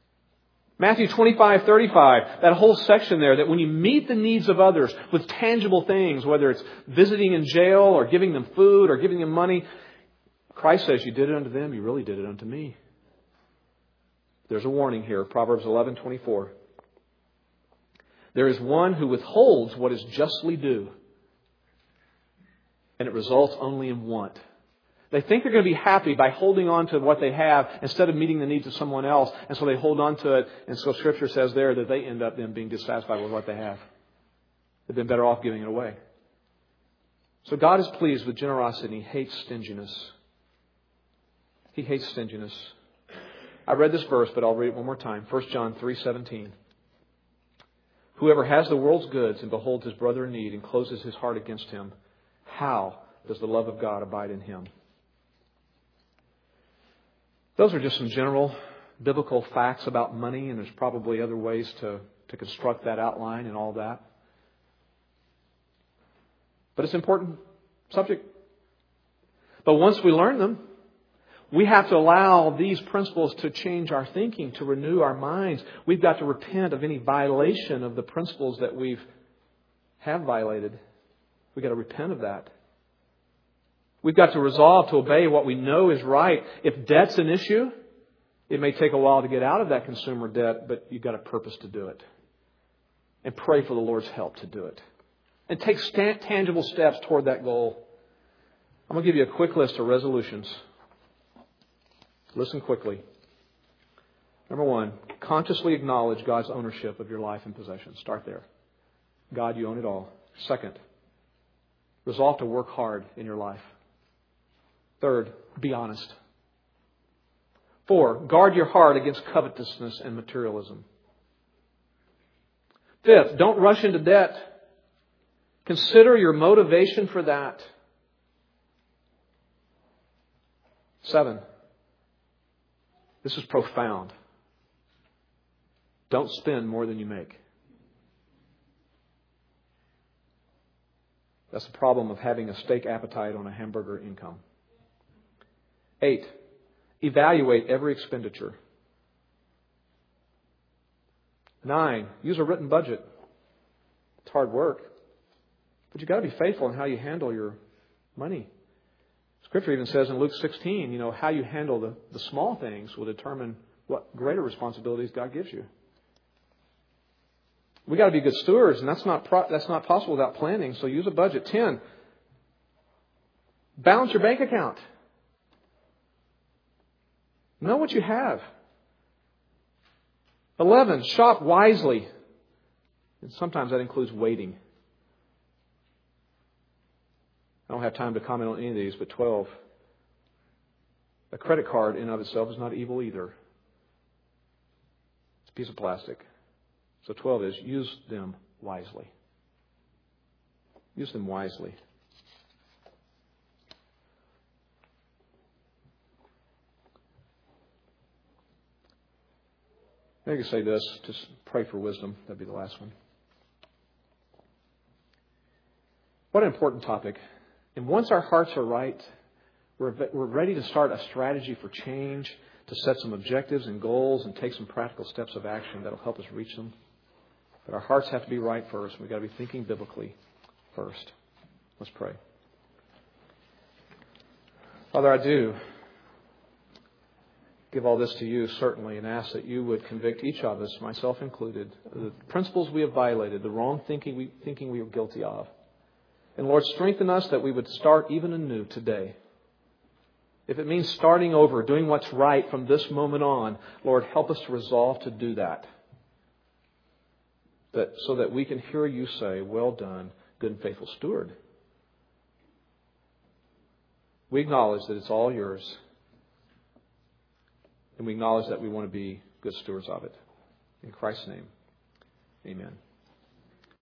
Matthew twenty-five thirty-five, that whole section there, that when you meet the needs of others with tangible things, whether it's visiting in jail or giving them food or giving them money, Christ says, you did it unto them, you really did it unto me. There's a warning here, Proverbs eleven twenty-four. There is one who withholds what is justly due, and it results only in want. They think they're going to be happy by holding on to what they have instead of meeting the needs of someone else, and so they hold on to it, and so Scripture says there that they end up then being dissatisfied with what they have. They've been better off giving it away. So God is pleased with generosity, and He hates stinginess. He hates stinginess. I read this verse, but I'll read it one more time. First John three seventeen. Whoever has the world's goods and beholds his brother in need and closes his heart against him, how does the love of God abide in him? Those are just some general biblical facts about money, and there's probably other ways to, to construct that outline and all that. But it's an important subject. But once we learn them, we have to allow these principles to change our thinking, to renew our minds. We've got to repent of any violation of the principles that we've have violated. We've got to repent of that. We've got to resolve to obey what we know is right. If debt's an issue, it may take a while to get out of that consumer debt, but you've got a purpose to do it. And pray for the Lord's help to do it. And take st- tangible steps toward that goal. I'm going to give you a quick list of resolutions. Listen quickly. Number one, consciously acknowledge God's ownership of your life and possessions. Start there. God, you own it all. Second, resolve to work hard in your life. Third, be honest. Four, guard your heart against covetousness and materialism. Fifth, don't rush into debt. Consider your motivation for that. Seven, this is profound. Don't spend more than you make. That's the problem of having a steak appetite on a hamburger income. Eight, evaluate every expenditure. Nine, use a written budget. It's hard work, but you've got to be faithful in how you handle your money. Scripture even says in Luke sixteen, you know, how you handle the, the small things will determine what greater responsibilities God gives you. We got to be good stewards, and that's not pro- that's not possible without planning. So use a budget. Ten, balance your bank account. Know what you have. Eleven, shop wisely. And sometimes that includes waiting. I don't have time to comment on any of these, but twelve, a credit card in and of itself is not evil either. It's a piece of plastic. So twelve is use them wisely. Use them wisely. Maybe say this, just pray for wisdom. That'd be the last one. What an important topic. And once our hearts are right, we're, we're ready to start a strategy for change, to set some objectives and goals and take some practical steps of action that will help us reach them. But our hearts have to be right first. We've got to be thinking biblically first. Let's pray. Father, I do give all this to you, certainly, and ask that you would convict each of us, myself included, the principles we have violated, the wrong thinking we, thinking we are guilty of. And Lord, strengthen us that we would start even anew today. If it means starting over, doing what's right from this moment on, Lord, help us to resolve to do that. That so that we can hear you say, well done, good and faithful steward. We acknowledge that it's all yours. And we acknowledge that we want to be good stewards of it. In Christ's name, amen.